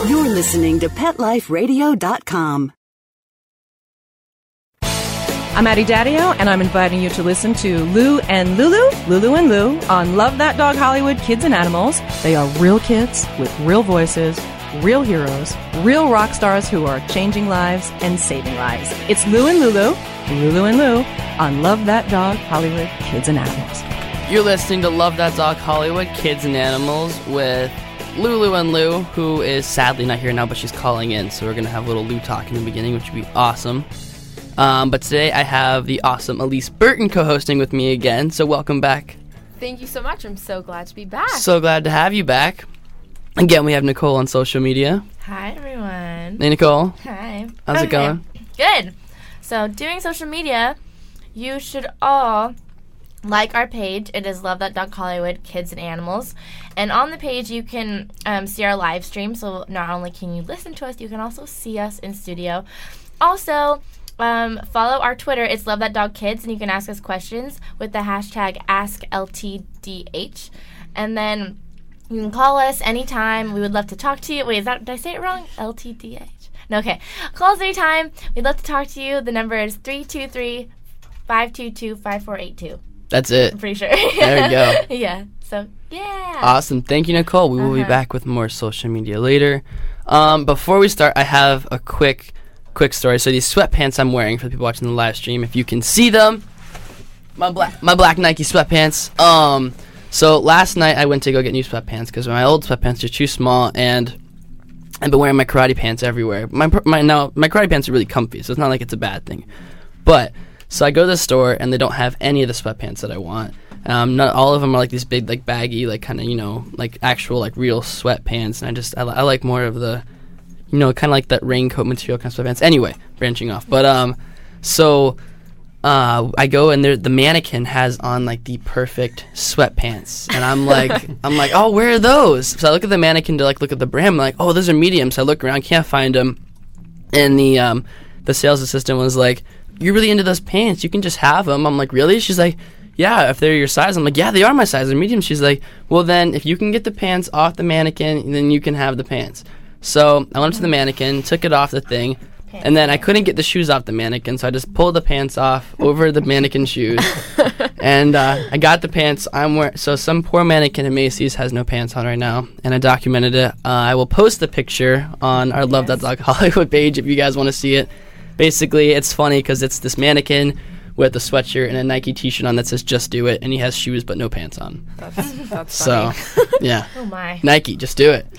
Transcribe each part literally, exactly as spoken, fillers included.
You're listening to pet life radio dot com. I'm Addie Daddio, and I'm inviting you to listen to Lou and Lulu, Lulu and Lou, on Love That Dog Hollywood Kids and Animals. They are real kids with real voices, real heroes, real rock stars who are changing lives and saving lives. It's Lou and Lulu, Lulu and Lou, on Love That Dog Hollywood Kids and Animals. You're listening to Love That Dog Hollywood Kids and Animals with Lulu and Lou, who is sadly not here now, but she's calling in, so we're going to have a little Lou talk in the beginning, which would be awesome. Um, but today I have the awesome Elise Burton co-hosting with me again, so welcome back. Thank you so much. I'm so glad to be back. So glad to have you back. Again, we have Nicole on social media. Hi, everyone. Hey, Nicole. Hi. How's okay. it going? Good. So, doing social media, you should all like our page. It is Love That Dog Hollywood Kids and Animals. And on the page, you can um, see our live stream. So, not only can you listen to us, you can also see us in studio. Also, Um, follow our Twitter. It's Love That Dog Kids, and you can ask us questions with the hashtag Ask L T D H. And then you can call us anytime. We would love to talk to you. Wait, is that, did I say it wrong? L T D H. No, okay. Call us anytime. We'd love to talk to you. The number is three two three, five two two, five four eight two. That's it. I'm pretty sure. There we go. Yeah. So, yeah. Awesome. Thank you, Nicole. We will uh-huh. be back with more social media later. Um, before we start, I have a quick... Quick story. So these sweatpants I'm wearing, for the people watching the live stream, if you can see them, my black my black Nike sweatpants. Um, so last night I went to go get new sweatpants because my old sweatpants are too small, and I've been wearing my karate pants everywhere. My my now my karate pants are really comfy, so it's not like it's a bad thing. But so I go to the store and they don't have any of the sweatpants that I want. Um, not all of them are like these big, like baggy, like kind of you know like actual like real sweatpants, and I just I, I like more of the. You know, kind of like that raincoat material kind of sweatpants. Anyway, branching off. But, um, so, uh, I go and there, the mannequin has on, like, the perfect sweatpants. And I'm like, I'm like, oh, where are those? So I look at the mannequin to, like, look at the brand. I'm like, oh, those are mediums. So I look around, can't find them. And the, um, the sales assistant was like, you're really into those pants. You can just have them. I'm like, really? She's like, yeah, if they're your size. I'm like, yeah, they are my size. They're medium. She's like, well, then, if you can get the pants off the mannequin, then you can have the pants. So I went up to the mannequin, took it off the thing, pants. And then I couldn't get the shoes off the mannequin, so I just pulled the pants off over the mannequin shoes, and uh, I got the pants. I'm wearing. So some poor mannequin at Macy's has no pants on right now, and I documented it. Uh, I will post the picture on our yes. Love That Dog Hollywood page if you guys want to see it. Basically, it's funny because it's this mannequin with a sweatshirt and a Nike T-shirt on that says "Just Do It," and he has shoes but no pants on. That's, that's so, funny. yeah. Oh my. Nike, just do it.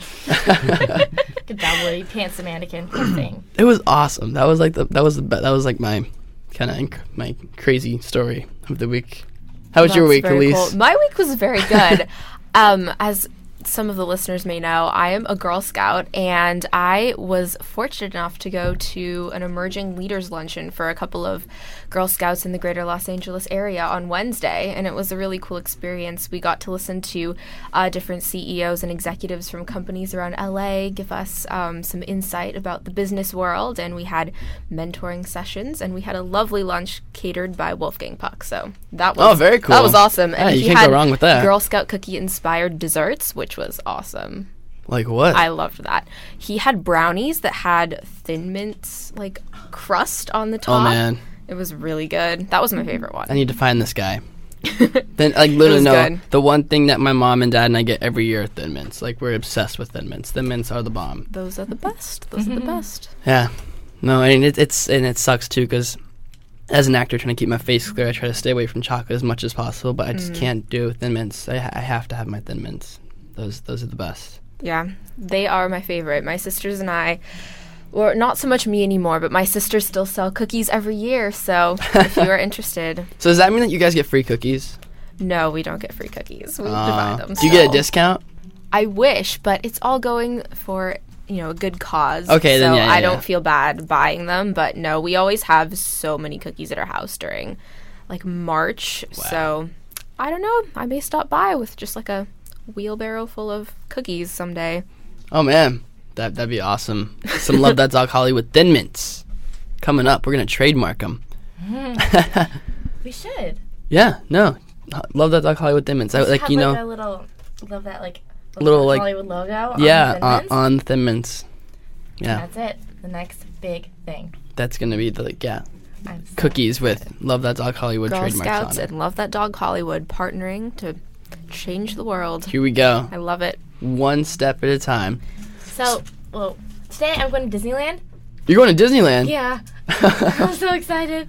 Good job, Woody. Pants the mannequin. Good thing. It was awesome. That was like the that was the be- that was like my kind of inc- my crazy story of the week. How was That's your week, very Elise? Cool. My week was very good. um, as some of the listeners may know, I am a Girl Scout, and I was fortunate enough to go to an emerging leaders luncheon for a couple of Girl Scouts in the greater Los Angeles area on Wednesday, and it was a really cool experience. We got to listen to uh, different C E Os and executives from companies around L A give us um, some insight about the business world, and we had mentoring sessions, and we had a lovely lunch catered by Wolfgang Puck. So that was oh, very cool. That was awesome. Yeah, and you he can't had go wrong with that. Girl Scout cookie inspired desserts, which was awesome. Like what? I loved that. He had brownies that had Thin Mints like crust on the top. Oh man, it was really good. That was my favorite one. I need to find this guy. Then like literally no. Good. The one thing that my mom and dad and I get every year are Thin Mints. Like we're obsessed with Thin Mints. Thin Mints are the bomb. Those are the best. Those mm-hmm. are the best. Yeah. No, I mean it, it's and it sucks too because as an actor trying to keep my face clear, I try to stay away from chocolate as much as possible, but I just mm. can't do Thin Mints. I, I have to have my Thin Mints. Those those are the best. Yeah, they are my favorite. My sisters and I, or not so much me anymore, but my sisters still sell cookies every year, so if you are interested. So does that mean that you guys get free cookies? No, we don't get free cookies. We uh, divide them. Do you so. get a discount? I wish, but it's all going for, you know, a good cause. Okay, so then yeah, yeah I don't yeah. feel bad buying them, but no, we always have so many cookies at our house during, like, March, wow. so I don't know. I may stop by with just, like, a wheelbarrow full of cookies someday. Oh man, that that'd be awesome. Some Love That Dog Hollywood Thin Mints coming up. We're gonna trademark them. Mm. We should. Yeah, no, Love That Dog Hollywood Thin Mints. I, like have, you know, like, a little love that like little like Hollywood logo. Yeah, on Thin Mints. on, on Thin Mints. Yeah. That's it. The next big thing. That's going to be the, like, yeah, I'm so cookies with excited. Love That Dog Hollywood Girl trademarks Scouts on it. and Love That Dog Hollywood partnering to change the world. Here we go. I love it. One step at a time. So, well, today I'm going to Disneyland. You're going to Disneyland? Yeah. I'm so excited.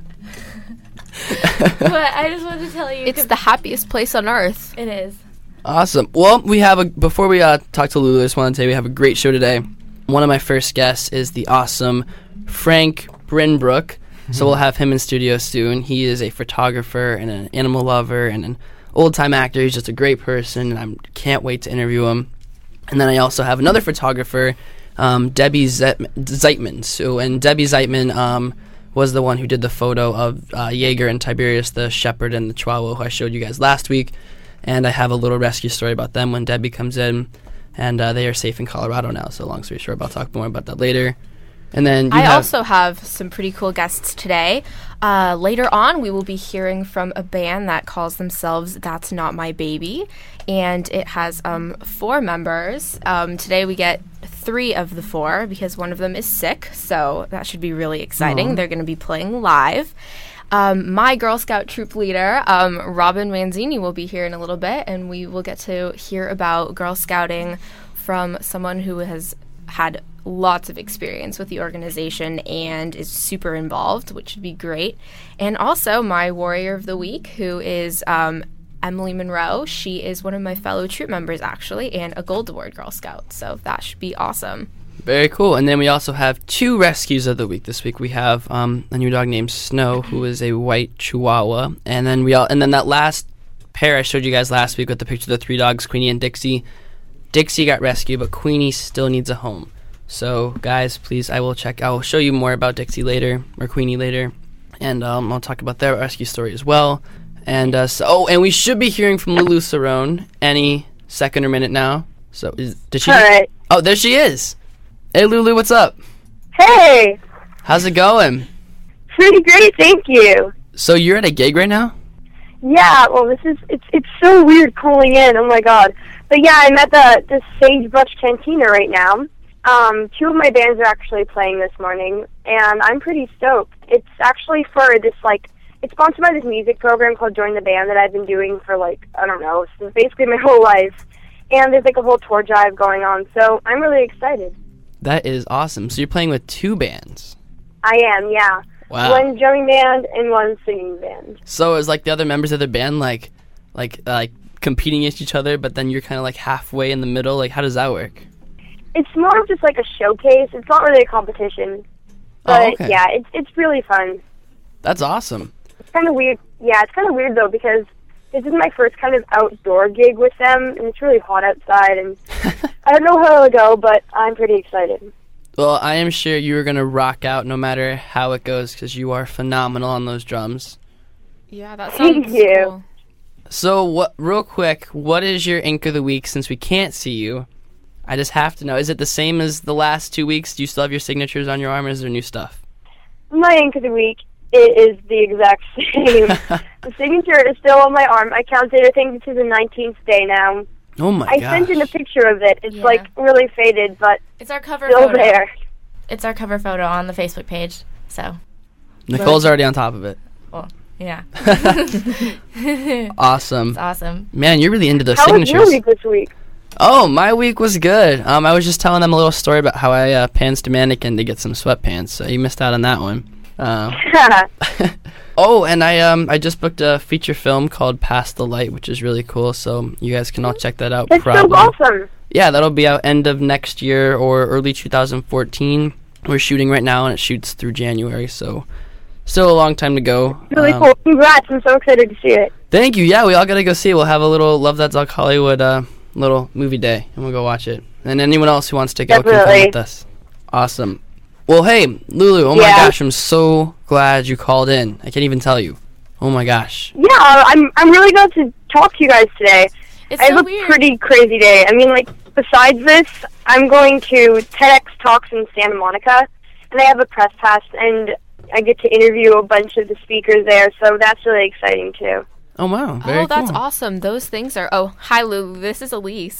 But I just wanted to tell you. It's the happiest place on earth. It is. Awesome. Well, we have a, before we uh, talk to Lulu, I just want to say we have a great show today. One of my first guests is the awesome Frank Brinbrook. Mm-hmm. So we'll have him in studio soon. He is a photographer and an animal lover and an old-time actor. He's just a great person, and I can't wait to interview him. And then I also have another photographer, um, Debbie Zet- Zeitman. So, and Debbie Zeitman um, was the one who did the photo of uh, Jaeger and Tiberius, the shepherd and the chihuahua, who I showed you guys last week. And I have a little rescue story about them when Debbie comes in. And uh, they are safe in Colorado now, so long story short, I'll talk more about that later. And then you I have also have some pretty cool guests today. Uh, later on, we will be hearing from a band that calls themselves That's Not My Baby, and it has um, four members. Um, today we get three of the four because one of them is sick, so that should be really exciting. Aww. They're going to be playing live. Um, my Girl Scout troop leader, um, Robin Manzini, will be here in a little bit, and we will get to hear about Girl Scouting from someone who has had lots of experience with the organization and is super involved, which would be great. And also my Warrior of the Week, who is um, Emily Monroe. She is one of my fellow troop members, actually, and a Gold Award Girl Scout, so that should be awesome. Very cool. And then we also have two rescues of the week this week. We have um, a new dog named Snow, who is a white Chihuahua, and then we all, and then that last pair I showed you guys last week with the picture of the three dogs, Queenie and Dixie. Dixie got rescued, but Queenie still needs a home. So, guys, please, I will check. I will show you more about Dixie later, or Queenie later, and um, I'll talk about their rescue story as well. And uh, so, oh, and we should be hearing from Lulu Cerrone any second or minute now. So, is, did she? All right. Oh, there she is. Hey, Lulu, what's up? Hey, How's it going? pretty great, thank you. So you're at a gig right now? Yeah, well, this is it's it's so weird calling in. Oh my god! But yeah, I'm at the the Sagebrush Cantina right now. Um, two of my bands are actually playing this morning, and I'm pretty stoked. It's actually for this like it's sponsored by this music program called Join the Band that I've been doing for like I don't know, since basically my whole life. And there's like a whole tour drive going on, so I'm really excited. That is awesome. So you're playing with two bands. I am, yeah. Wow. One drumming band and one singing band. So is like the other members of the band like like uh, like competing against each other, but then you're kind of like halfway in the middle? Like how does that work? It's more of just like a showcase. It's not really a competition. But Oh, okay. yeah, it's it's really fun. That's awesome. It's kind of weird. Yeah, it's kind of weird though because this is my first kind of outdoor gig with them, and it's really hot outside, and I don't know how it'll go, but I'm pretty excited. Well, I am sure you are going to rock out no matter how it goes because you are phenomenal on those drums. Yeah, that Thank sounds you. cool. So, what? Real quick, what is your ink of the week since we can't see you? I just have to know. Is it the same as the last two weeks? Do you still have your signatures on your arm, or is there new stuff? My ink of the week it is the exact same. The signature is still on my arm. I counted. I think this is the nineteenth day now. Oh my I gosh. sent in a picture of it. It's Yeah. like really faded, but It's our cover still photo. there. It's our cover photo on the Facebook page. So, Nicole's already on top of it. well, yeah. Awesome. It's awesome. Man, you're really into those How was signatures. your week this week? Oh, my week was good. Um, I was just telling them a little story about how I uh, pantsed a mannequin to get some sweatpants. So you missed out on that one. Uh, oh, and I um I just booked a feature film called Past the Light, which is really cool. So you guys can all check that out. That's so probably. awesome. Yeah, that'll be out end of next year or early two thousand fourteen. We're shooting right now, and it shoots through January. So still a long time to go. Really Um, cool. Congrats. I'm so excited to see it. Thank you. Yeah, we all gotta go see it. We'll have a little Love That Dog Hollywood uh, little movie day, and we'll go watch it. And anyone else who wants to go can come Definitely. with us. Awesome. Well, hey, Lulu. Oh my Yeah. gosh, I'm so glad you called in. I can't even tell you. Oh my gosh. Yeah, I'm I'm really glad to talk to you guys today. It's I have so a weird. pretty crazy day. I mean, like, besides this, I'm going to TEDx Talks in Santa Monica, and I have a press pass, and I get to interview a bunch of the speakers there, so that's really exciting, too. Oh wow. Very Oh, that's cool. awesome. Those things are. Oh, hi, Lulu. This is Elise.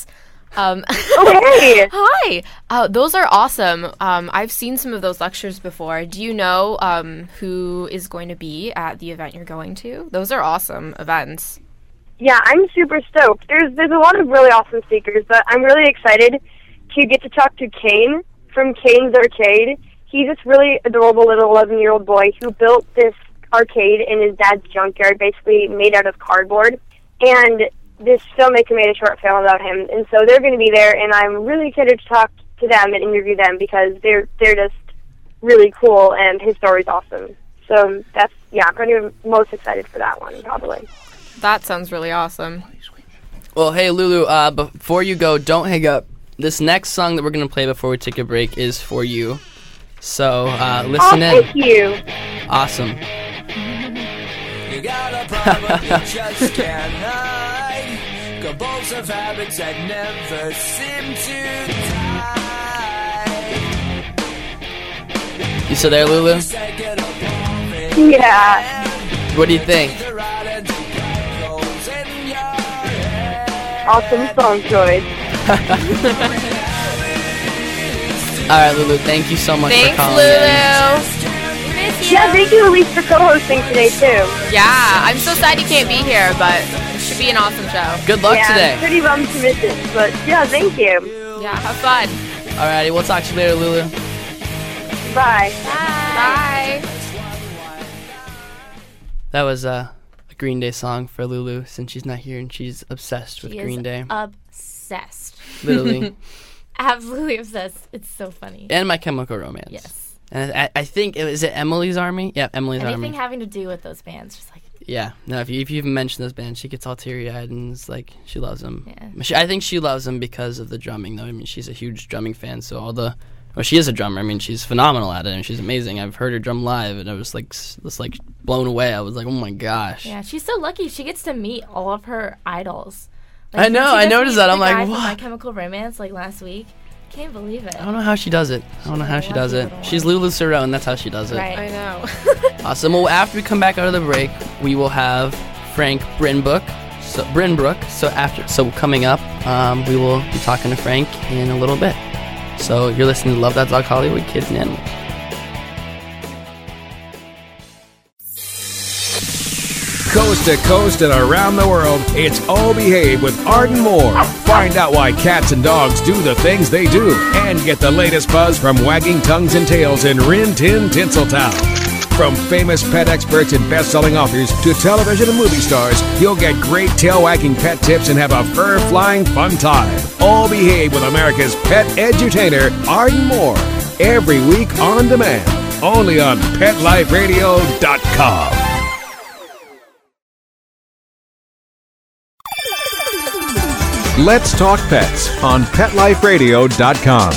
Um, Oh, hey! Hi. Uh, those are awesome. Um, I've seen some of those lectures before. Do you know um, who is going to be at the event you're going to? Those are awesome events. Yeah, I'm super stoked. There's there's a lot of really awesome speakers, but I'm really excited to get to talk to Kane from Kane's Arcade. He's this really adorable little eleven-year-old boy who built this arcade in his dad's junkyard, basically made out of cardboard. And this filmmaker made a short film about him, and so they're going to be there, and I'm really excited to talk to them and interview them because they're they're just really cool, and his story's awesome. So that's, yeah, I'm probably most excited for that one, probably. That sounds really awesome. Well, hey, Lulu, uh, before you go, don't hang up. This next song that we're going to play before we take a break is for you. So, uh, listen oh, in. thank you. Awesome. You got a problem you just can't hide. Compulsive habits that never seem to die. You still there, Lulu? Yeah. What do you think? Awesome song choice. All right, Lulu, thank you so much Thanks, for calling Lulu. in. Miss you. Yeah, thank you, Elise, for co-hosting today, too. Yeah, I'm so sad you can't be here, but it should be an awesome show. Good luck yeah, today. I'm pretty bummed to miss it, but yeah, thank you. Yeah, have fun. All righty, we'll talk to you later, Lulu. Bye. Bye. That was uh, a Green Day song for Lulu since she's not here and she's obsessed with She Green is Day. obsessed. Literally. Absolutely obsessed. It's so funny. And My Chemical Romance. Yes. And I, I think, it was it Emily's Army? Yeah, Emily's Anything Army. having to do with those bands, just like, Yeah. No, if you, if you even mention those bands, she gets all teary-eyed and it's like, she loves them. Yeah. She, I think she loves them because of the drumming, though. I mean, she's a huge drumming fan, so all the... Well, she is a drummer. I mean, she's phenomenal at it, and she's amazing. I've heard her drum live, and I was like, s- just like blown away. I was like, oh my gosh. yeah, she's so lucky. She gets to meet all of her idols. I know, didn't she I just noticed meet that. the I'm like, guy from what? My Chemical Romance, like last week. Can't believe it. I don't know how she does it. I don't know how she does it. She's Lulu Cerrone, and that's how she does it. Right. I know. Awesome. Well, after we come back out of the break, we will have Frank Brinbrook. So Brinbrook. So after, so coming up, um, we will be talking to Frank in a little bit. So you're listening to Love That Dog Hollywood, Kids and Animals. Coast to coast and around the world, it's All Behave with Arden Moore. Find out why cats and dogs do the things they do and get the latest buzz from wagging tongues and tails in Rin Tin Tinseltown. From famous pet experts and best-selling authors to television and movie stars, you'll get great tail-wagging pet tips and have a fur-flying fun time. All Behave with America's pet edutainer, Arden Moore. Every week on demand, only on pet life radio dot com. Let's Talk Pets on pet life radio dot com.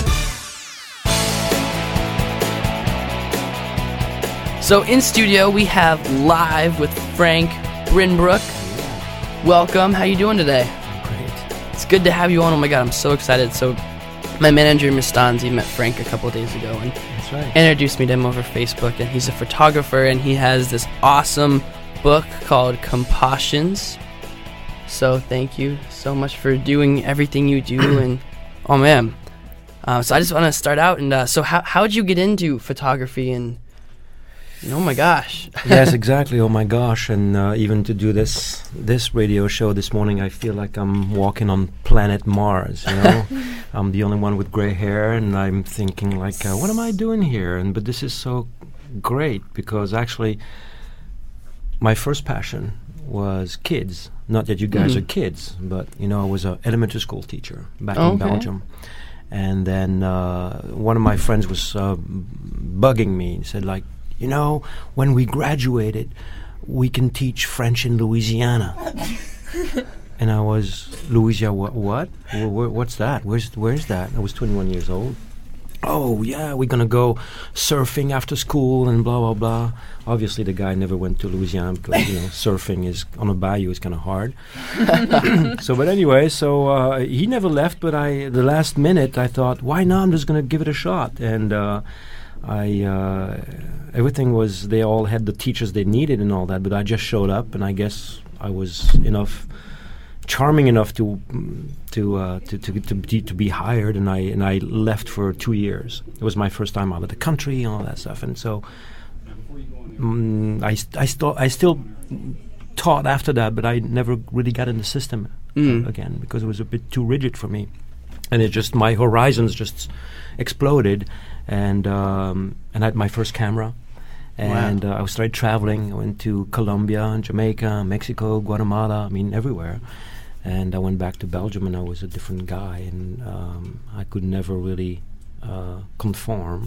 So in studio, we have live with Frank Brinbrook. Welcome. How you doing today? Great. It's good to have you on. Oh my God, I'm so excited. So my manager, Miss Stanzi, met Frank a couple of days ago and That's right. introduced me to him over Facebook. And he's a photographer, and he has this awesome book called Compassions. So thank you so much for doing everything you do. And oh man, uh, so I just want to start out. And uh, so how how did you get into photography? And oh my gosh. Yes, exactly. Oh my gosh! And uh, even to do this this radio show this morning, I feel like I'm walking on planet Mars. You know, I'm the only one with gray hair, and I'm thinking like, uh, what am I doing here? And but this is so great because actually, my first passion was kids. Not that you guys Mhm. are kids, but you know, I was an elementary school teacher back Oh, in okay. Belgium. And then uh, one of my friends was uh, bugging me and said, like, you know, when we graduated, we can teach French in Louisiana. And I was, Louisiana, wha- what? Wh- wh- what's that? Where's where's that? I was twenty-one years old. Oh, yeah, we're going to go surfing after school and blah, blah, blah. Obviously, the guy never went to Louisiana because, you know, surfing is on a bayou is kind of hard. So, but anyway, so uh, he never left, but I, the last minute, I thought, why not? I'm just going to give it a shot. And uh, I, uh, everything was, they all had the teachers they needed and all that, but I just showed up, and I guess I was enough charming enough to to uh, to to to be, to be hired, and I and I left for two years. It was my first time out of the country and all that stuff, and so mm, I st- I still I still taught after that, but I never really got in the system Mm. uh, again because it was a bit too rigid for me, and it just my horizons just exploded, and um, and I had my first camera. And uh, I started traveling. I went to Colombia, and Jamaica, Mexico, Guatemala, I mean, everywhere. And I went back to Belgium, and I was a different guy, and um, I could never really uh, conform.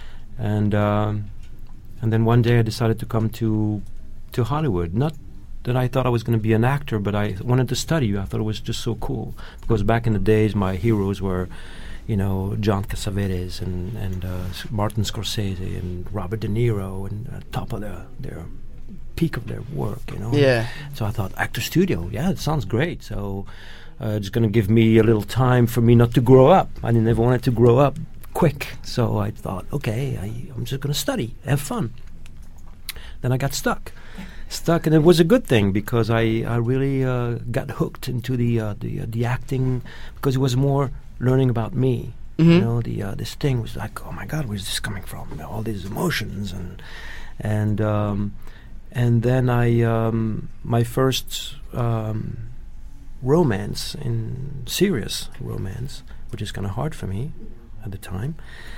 And um, and then one day I decided to come to to Hollywood. Not that I thought I was going to be an actor, but I wanted to study. I thought it was just so cool. Because back in the days, my heroes were, you know, John Cassavetes and and uh, S- Martin Scorsese and Robert De Niro, and uh, top of their their peak of their work, you know. Yeah. So I thought, actor studio, yeah, it sounds great. So uh, it's going to give me a little time for me not to grow up. I never wanted to grow up quick. So I thought, okay, I, I'm just going to study, have fun. Then I got stuck. Stuck, and it was a good thing because I, I really uh, got hooked into the uh, the uh, the acting because it was more learning about me. Mm-hmm. You know, the uh, this thing was like, oh my God, where's this coming from? All these emotions and and um, and then I um, my first um, romance, in serious romance, which is kind of hard for me at the time,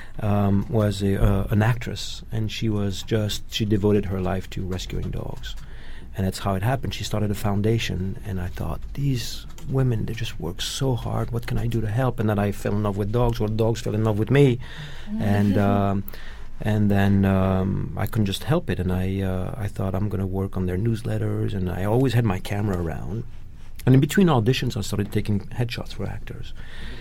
um, was a, uh, an actress, and she was just she devoted her life to rescuing dogs. And that's how it happened. She started a foundation, and I thought, these women, they just work so hard. What can I do to help? And then I fell in love with dogs, or dogs fell in love with me. and um, and then um, I couldn't just help it. And I uh, I thought, I'm going to work on their newsletters. And I always had my camera around. And in between auditions, I started taking headshots for actors.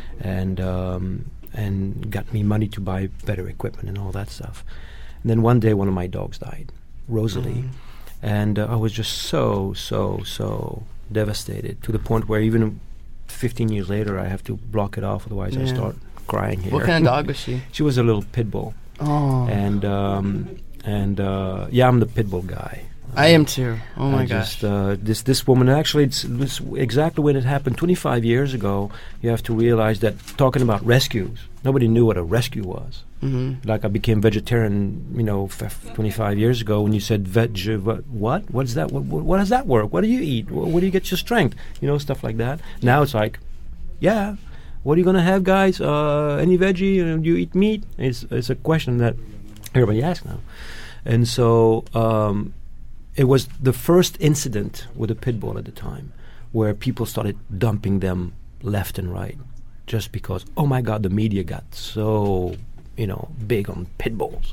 And um, and got me money to buy better equipment and all that stuff. And then one day, one of my dogs died, Rosalie. Mm. And uh, I was just so, so, so devastated to the point where even fifteen years later, I have to block it off, otherwise Yeah. I start crying here. What kind of dog was she? She was a little pit bull. Oh. And, um, and uh, yeah, I'm the pit bull guy. I am too. Oh my I gosh. just, uh, this this woman, actually, it's, it's exactly when it happened twenty-five years ago. You have to realize that talking about rescues, nobody knew what a rescue was. Mm-hmm. Like I became vegetarian, you know, f- twenty-five years ago. When you said veg, what? What? What is that? What, what, what does that work? What do you eat? Wh- where do you get your strength? You know, stuff like that. Now it's like, yeah, what are you gonna have, guys? Uh, any veggie? Uh, do you eat meat? It's it's a question that everybody asks now, and so. Um, It was the first incident with a pit bull at the time where people started dumping them left and right just because, oh my God, the media got so, you know, big on pit bulls.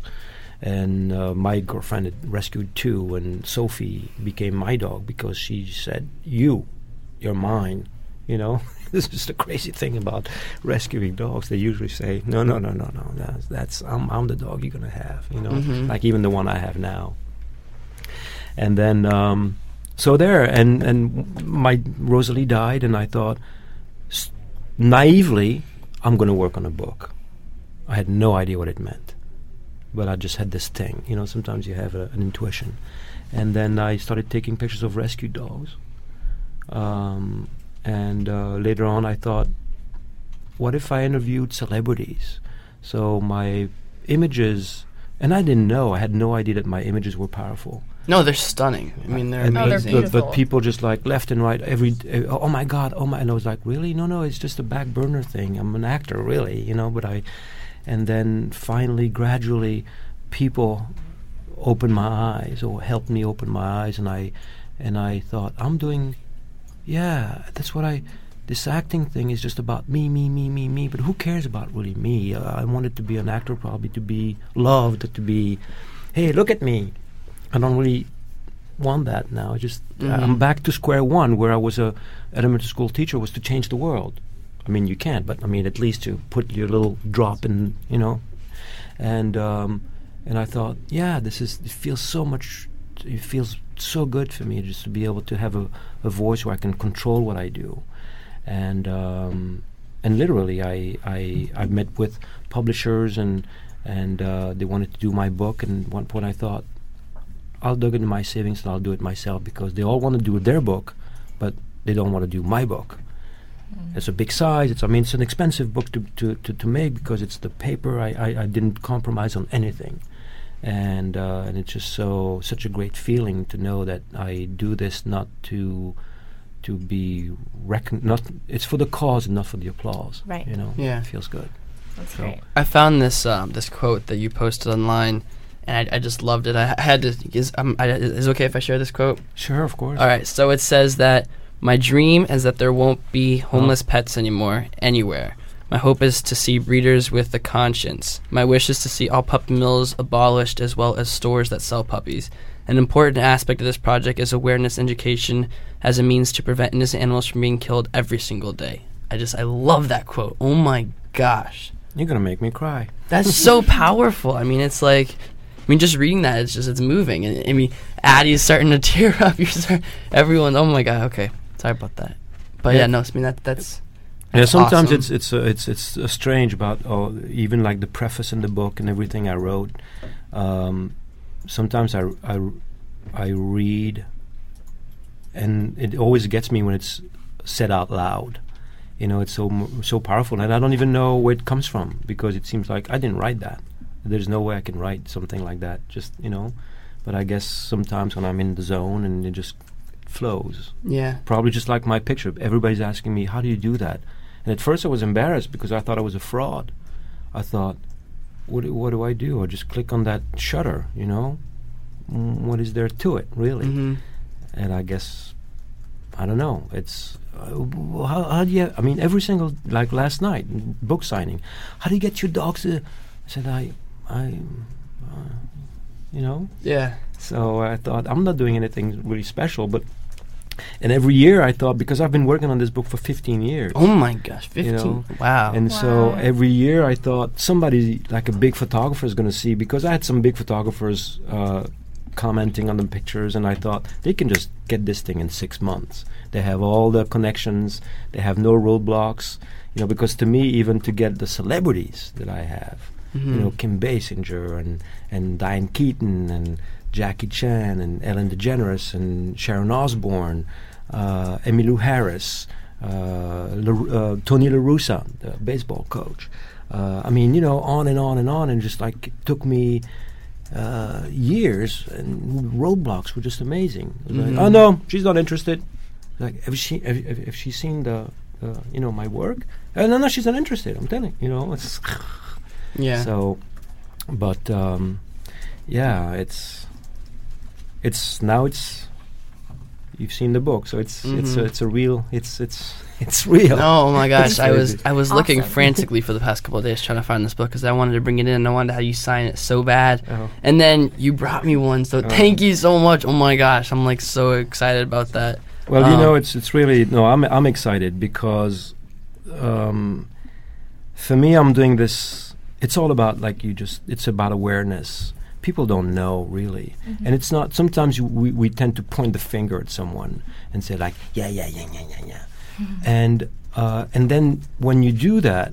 And uh, my girlfriend had rescued two, and Sophie became my dog because she said, you, you're mine, you know. This is the crazy thing about rescuing dogs. They usually say, no, no, no, no, no, that's, that's I'm, I'm the dog you're going to have, you know, Mm-hmm. like even the one I have now. And then, um, so there, and, and my Rosalie died, and I thought, s- naively, I'm going to work on a book. I had no idea what it meant, but I just had this thing. You know, sometimes you have a, an intuition. And then I started taking pictures of rescue dogs. Um, and uh, later on, I thought, what if I interviewed celebrities? So my images, and I didn't know, I had no idea that my images were powerful. No, they're stunning. I mean, they're And Oh, they're amazing. but, beautiful. but people just like left and right every uh, oh my God, oh my, and I was like, really? No, no, it's just a back burner thing. I'm an actor, really, you know. But I, and then finally, gradually, people opened my eyes or helped me open my eyes, and I, and I thought, I'm doing, yeah, that's what I. This acting thing is just about me, me, me, me, me. But who cares about really me? Uh, I wanted to be an actor, probably to be loved, to be, hey, look at me. I don't really want that now. I just Mhm. I'm back to square one, where I was a elementary school teacher, was to change the world. I mean, you can't, but I mean, at least to put your little drop in, you know. And um, and I thought, yeah, this is. It feels so much. It feels so good for me just to be able to have a, a voice where I can control what I do. And um, and literally, I I I met with publishers, and and uh, they wanted to do my book. And at one point, I thought, I'll dig into my savings and I'll do it myself, because they all want to do their book, but they don't want to do my book. It's a big size. It's I mean, it's an expensive book to to, to, to make because it's the paper. I, I, I didn't compromise on anything, and uh, and it's just so such a great feeling to know that I do this not to to be recon- not it's for the cause and not for the applause. Right. You know. Yeah. It feels good. That's So- great. I found this um, this quote that you posted online, and I, I just loved it. I, I had to. Is, um, I, is it okay if I share this quote? Sure, of course. All right. So it says that my dream is that there won't be homeless pets anymore anywhere. My hope is to see breeders with a conscience. My wish is to see all puppy mills abolished as well as stores that sell puppies. An important aspect of this project is awareness education as a means to prevent innocent animals from being killed every single day. I just, I love that quote. Oh my gosh. You're gonna make me cry. That's so powerful. I mean, it's like, I mean, just reading that, it's just, it's moving. And I mean, Addie's starting to tear up. You're start, everyone, oh my god, okay. Sorry about that. But yeah, Yeah. no, I mean, that, that's, Yeah, sometimes awesome. it's it's uh, it's it's uh, strange about oh, even like the preface in the book and everything I wrote. Um, sometimes I, I, I read, and it always gets me when it's said out loud. You know, it's so m- so powerful, and I don't even know where it comes from because it seems like I didn't write that. There's no way I can write something like that. Just you know, but I guess sometimes when I'm in the zone and it just flows. yeah. Probably just like my picture. Everybody's asking me, how do you do that? And at first I was embarrassed because I thought I was a fraud. I thought, what do, what do I do? I just click on that shutter, you know? Mm, what is there to it, really? Mm-hmm. And I guess, I don't know. It's, uh, w- how, how do you, I mean, every single, like last night, book signing, how do you get your dogs to, I said, I, I, uh, you know? Yeah. So I thought, I'm not doing anything really special, but and every year I thought, because I've been working on this book for fifteen years. Oh my gosh, fifteen. You know, Wow. And so Wow. every year I thought somebody, like a big photographer, is going to see, because I had some big photographers uh, commenting on the pictures, and I thought they can just get this thing in six months. They have all the connections, they have no roadblocks, you know, because to me, even to get the celebrities that I have, Mhm. you know, Kim Basinger and, and Diane Keaton and Jackie Chan and Ellen DeGeneres and Sharon Osbourne, uh, Emmylou Harris, uh, La- uh, Tony La Russa, the baseball coach. Uh, I mean, you know, on and on and on, and just like it took me uh, years, and roadblocks were just amazing. It was Mhm. like, oh no, she's not interested. Like, have she have, have, have she seen the, uh, you know, my work? Uh, no, no, she's not interested. I'm telling you, know, it's Yeah. so, but um, yeah, it's it's now it's you've seen the book, so it's it's a, Mhm. it's a real it's it's it's real. Oh my gosh, It's I was crazy. I was looking Awesome. frantically for the past couple of days trying to find this book because I wanted to bring it in. I wanted to have you sign it so bad, Oh. and then you brought me one. So Oh. thank you so much. Oh my gosh, I'm like so excited about that. Well, you Um, know, it's it's really no. I'm I'm excited because um, for me, I'm doing this. It's all about like you just. It's about awareness. People don't know really, and it's not. Sometimes you, we we tend to point the finger at someone and say like, yeah, yeah, yeah, yeah, yeah, yeah, and uh, and then when you do that,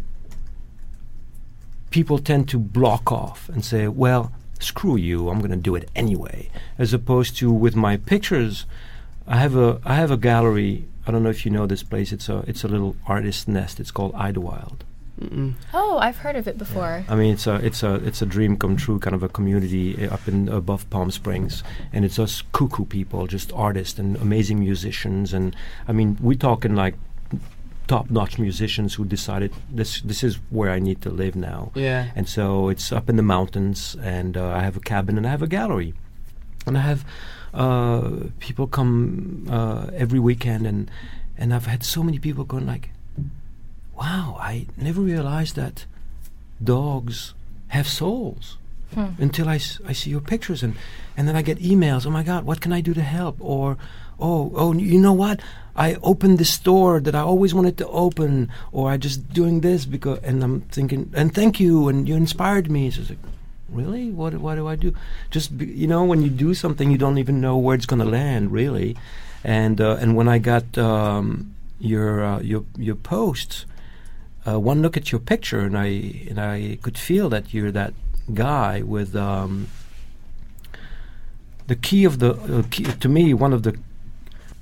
people tend to block off and say, well, screw you, I'm going to do it anyway. As opposed to with my pictures, I have a I have a gallery. I don't know if you know this place. It's a it's a little artist nest. It's called Idlewild. Mm-mm. Oh, I've heard of it before. I mean, it's a it's a it's a dream come true kind of a community uh, up in above Palm Springs, and it's us cuckoo people, just artists and amazing musicians, and I mean, we're talking like top-notch musicians who decided this this is where I need to live now. Yeah. And so it's up in the mountains, and uh, I have a cabin and I have a gallery, and I have uh, people come uh, every weekend, and and I've had so many people going like, wow, I never realized that dogs have souls until I, s- I see your pictures, and, and then I get emails, oh my God, what can I do to help? Or, oh, oh, n- you know what? I opened this store that I always wanted to open, or I just doing this because, and I'm thinking, and thank you, and you inspired me. So it's like, really? What, what do I do? Just, be, you know, when you do something, you don't even know where it's going to land, really. And, uh, and when I got um, your, uh, your, your posts, uh, one look at your picture, and I, and I could feel that you're that guy with um, the key of the uh, key, to me one of the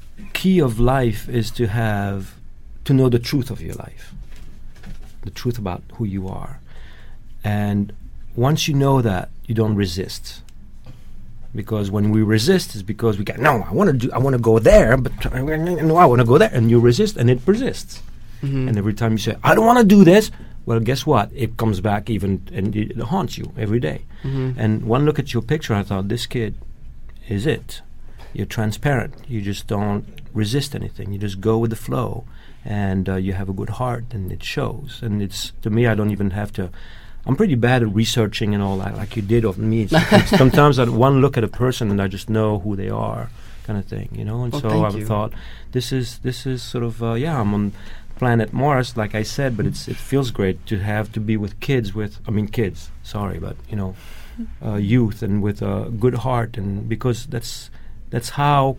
key of life is to have, to know the truth of your life, the truth about who you are. And once you know that, you don't resist. Because when we resist, it's because we get, no, I want to do, I want to go there, but no, I want to go there, and you resist, and it persists. Mm-hmm. And every time you say, I don't want to do this, well, guess what? It comes back even, and it haunts you every day. Mm-hmm. And one look at your picture, I thought, this kid is it. You're transparent. You just don't resist anything. You just go with the flow, and uh, you have a good heart, and it shows. And it's, to me, I don't even have to. I'm pretty bad at researching and all that, like you did of me. It's, it's sometimes I one look at a person and I just know who they are, kind of thing, you know. And well, so I you. thought, this is this is sort of uh, yeah, I'm on planet Mars, like I said, but it's it feels great to have to be with kids, with I mean kids. Sorry, but you know, uh, youth, and with a good heart, and because that's that's how.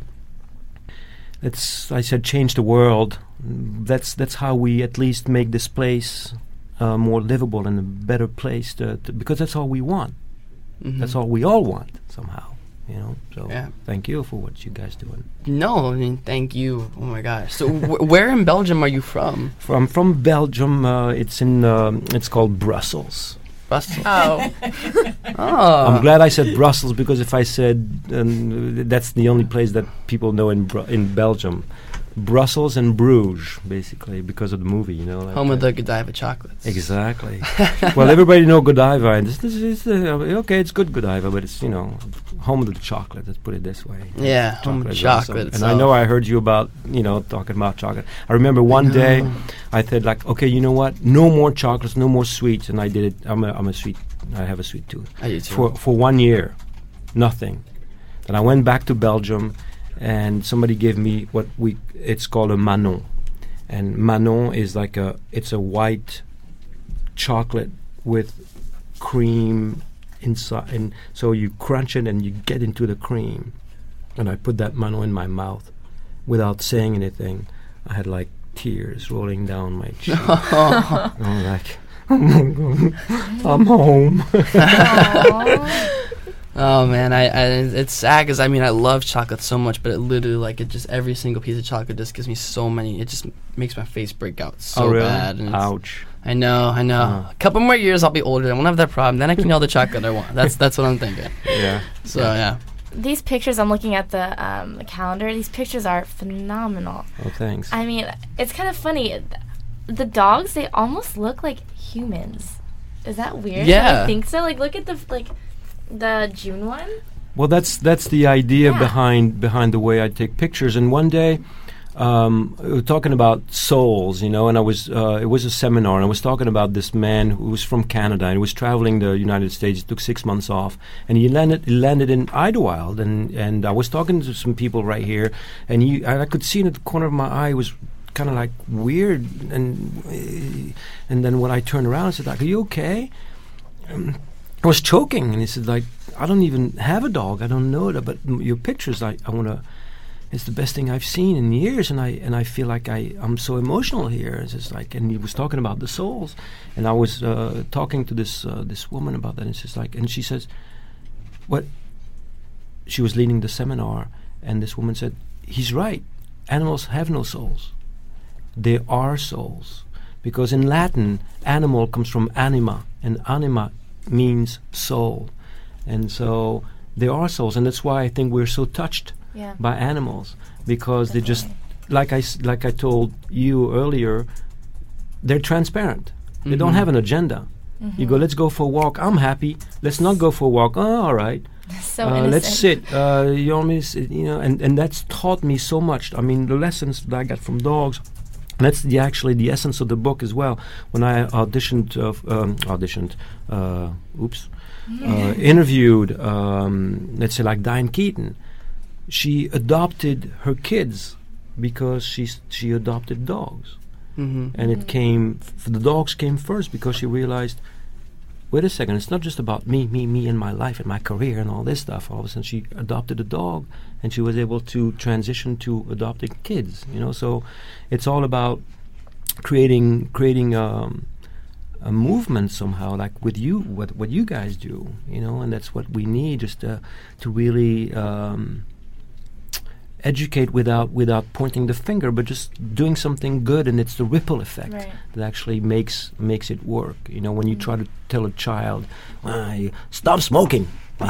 That's I said change the world. That's that's how we at least make this place. Uh, more livable and a better place to, to because that's all we want. Mm-hmm. That's all we all want somehow, you know. So yeah. Thank you for what you guys doing. No, I mean thank you. Oh my gosh. So w- where in Belgium are you from? From from Belgium. Uh, it's in um, it's called Brussels. Brussels. Oh. Oh. I'm glad I said Brussels because if I said um, that's the only place that people know in Bru- in Belgium. Brussels and Bruges, basically, because of the movie, you know. Like home of the Godiva chocolates. Exactly. Well, everybody know Godiva, and this, this is uh, okay. It's good Godiva, but it's you know, home of the chocolate. Let's put it this way. Yeah, home of the chocolate. And I know I heard you about you know talking about chocolate. I remember one I day, I said like, okay, you know what? No more chocolates, no more sweets, and I did it. I'm a I'm a sweet. I have a sweet tooth. I do too. For for one year, nothing. Then I went back to Belgium. And somebody gave me what we it's called a Manon, and Manon is like a it's a white chocolate with cream inside, and so you crunch it and you get into the cream. And I put that Manon in my mouth without saying anything. I had like tears rolling down my cheek. I'm like, oh my God, I'm home. Oh man, I, I it's sad because I mean I love chocolate so much, but it literally like it just every single piece of chocolate just gives me so many. It just makes my face break out so oh, really? bad. And Ouch! I know, I know. Uh. A couple more years, I'll be older. I won't have that problem. Then I can eat all the chocolate I want. That's that's what I'm thinking. Yeah. So yeah. yeah. These pictures, I'm looking at the um, calendar. These pictures are phenomenal. Oh, thanks. I mean, it's kind of funny. The dogs, they almost look like humans. Is that weird? Yeah. I think so. Like, look at the like. The June one? Well, that's that's the idea yeah. behind behind the way I take pictures. And one day, um, we were talking about souls, you know, and I was uh, it was a seminar, and I was talking about this man who was from Canada and he was traveling the United States. He took six months off, and he landed he landed in Idlewild, and and I was talking to some people right here, and he and I could see in the corner of my eye it was kind of like weird, and uh, and then when I turned around, I said, like, "Are you okay?" Um, I was choking, and he said, like, I don't even have a dog. I don't know that, but m- your pictures, I, I want to, it's the best thing I've seen in years, and I and I feel like I, I'm so emotional here. It's just like, and he was talking about the souls, and I was uh, talking to this uh, this woman about that, and it's just like, and she says, what? She was leading the seminar, and this woman said, he's right. Animals have no souls. They are souls. Because in Latin, animal comes from anima, and anima means soul, and so there are souls, and that's why I think we're so touched yeah. by animals, because they just like I s- like I told you earlier, they're transparent. Mm-hmm. They don't have an agenda. Mm-hmm. You go, let's go for a walk. I'm happy. Let's not go for a walk. Oh, all right. So uh, let's innocent. sit. Uh, you know, what I mean? S- you know, and and that's taught me so much. I mean, the lessons that I got from dogs. That's the actually the essence of the book as well. When I auditioned, uh, f- um, auditioned, uh, oops, uh, interviewed, um, let's say like Diane Keaton, she adopted her kids because she she adopted dogs, mm-hmm. and it came f- the dogs came first because she realized, wait a second, it's not just about me, me, me, and my life and my career and all this stuff. All of a sudden, she adopted a dog, and she was able to transition to adopting kids. You know, so it's all about creating creating um, a movement somehow, like with you, what what you guys do. You know, and that's what we need, just to to really um, educate without without pointing the finger, but just doing something good, and it's the ripple effect Right. that actually makes makes it work. You know, when you try to tell a child, ah, you stop smoking,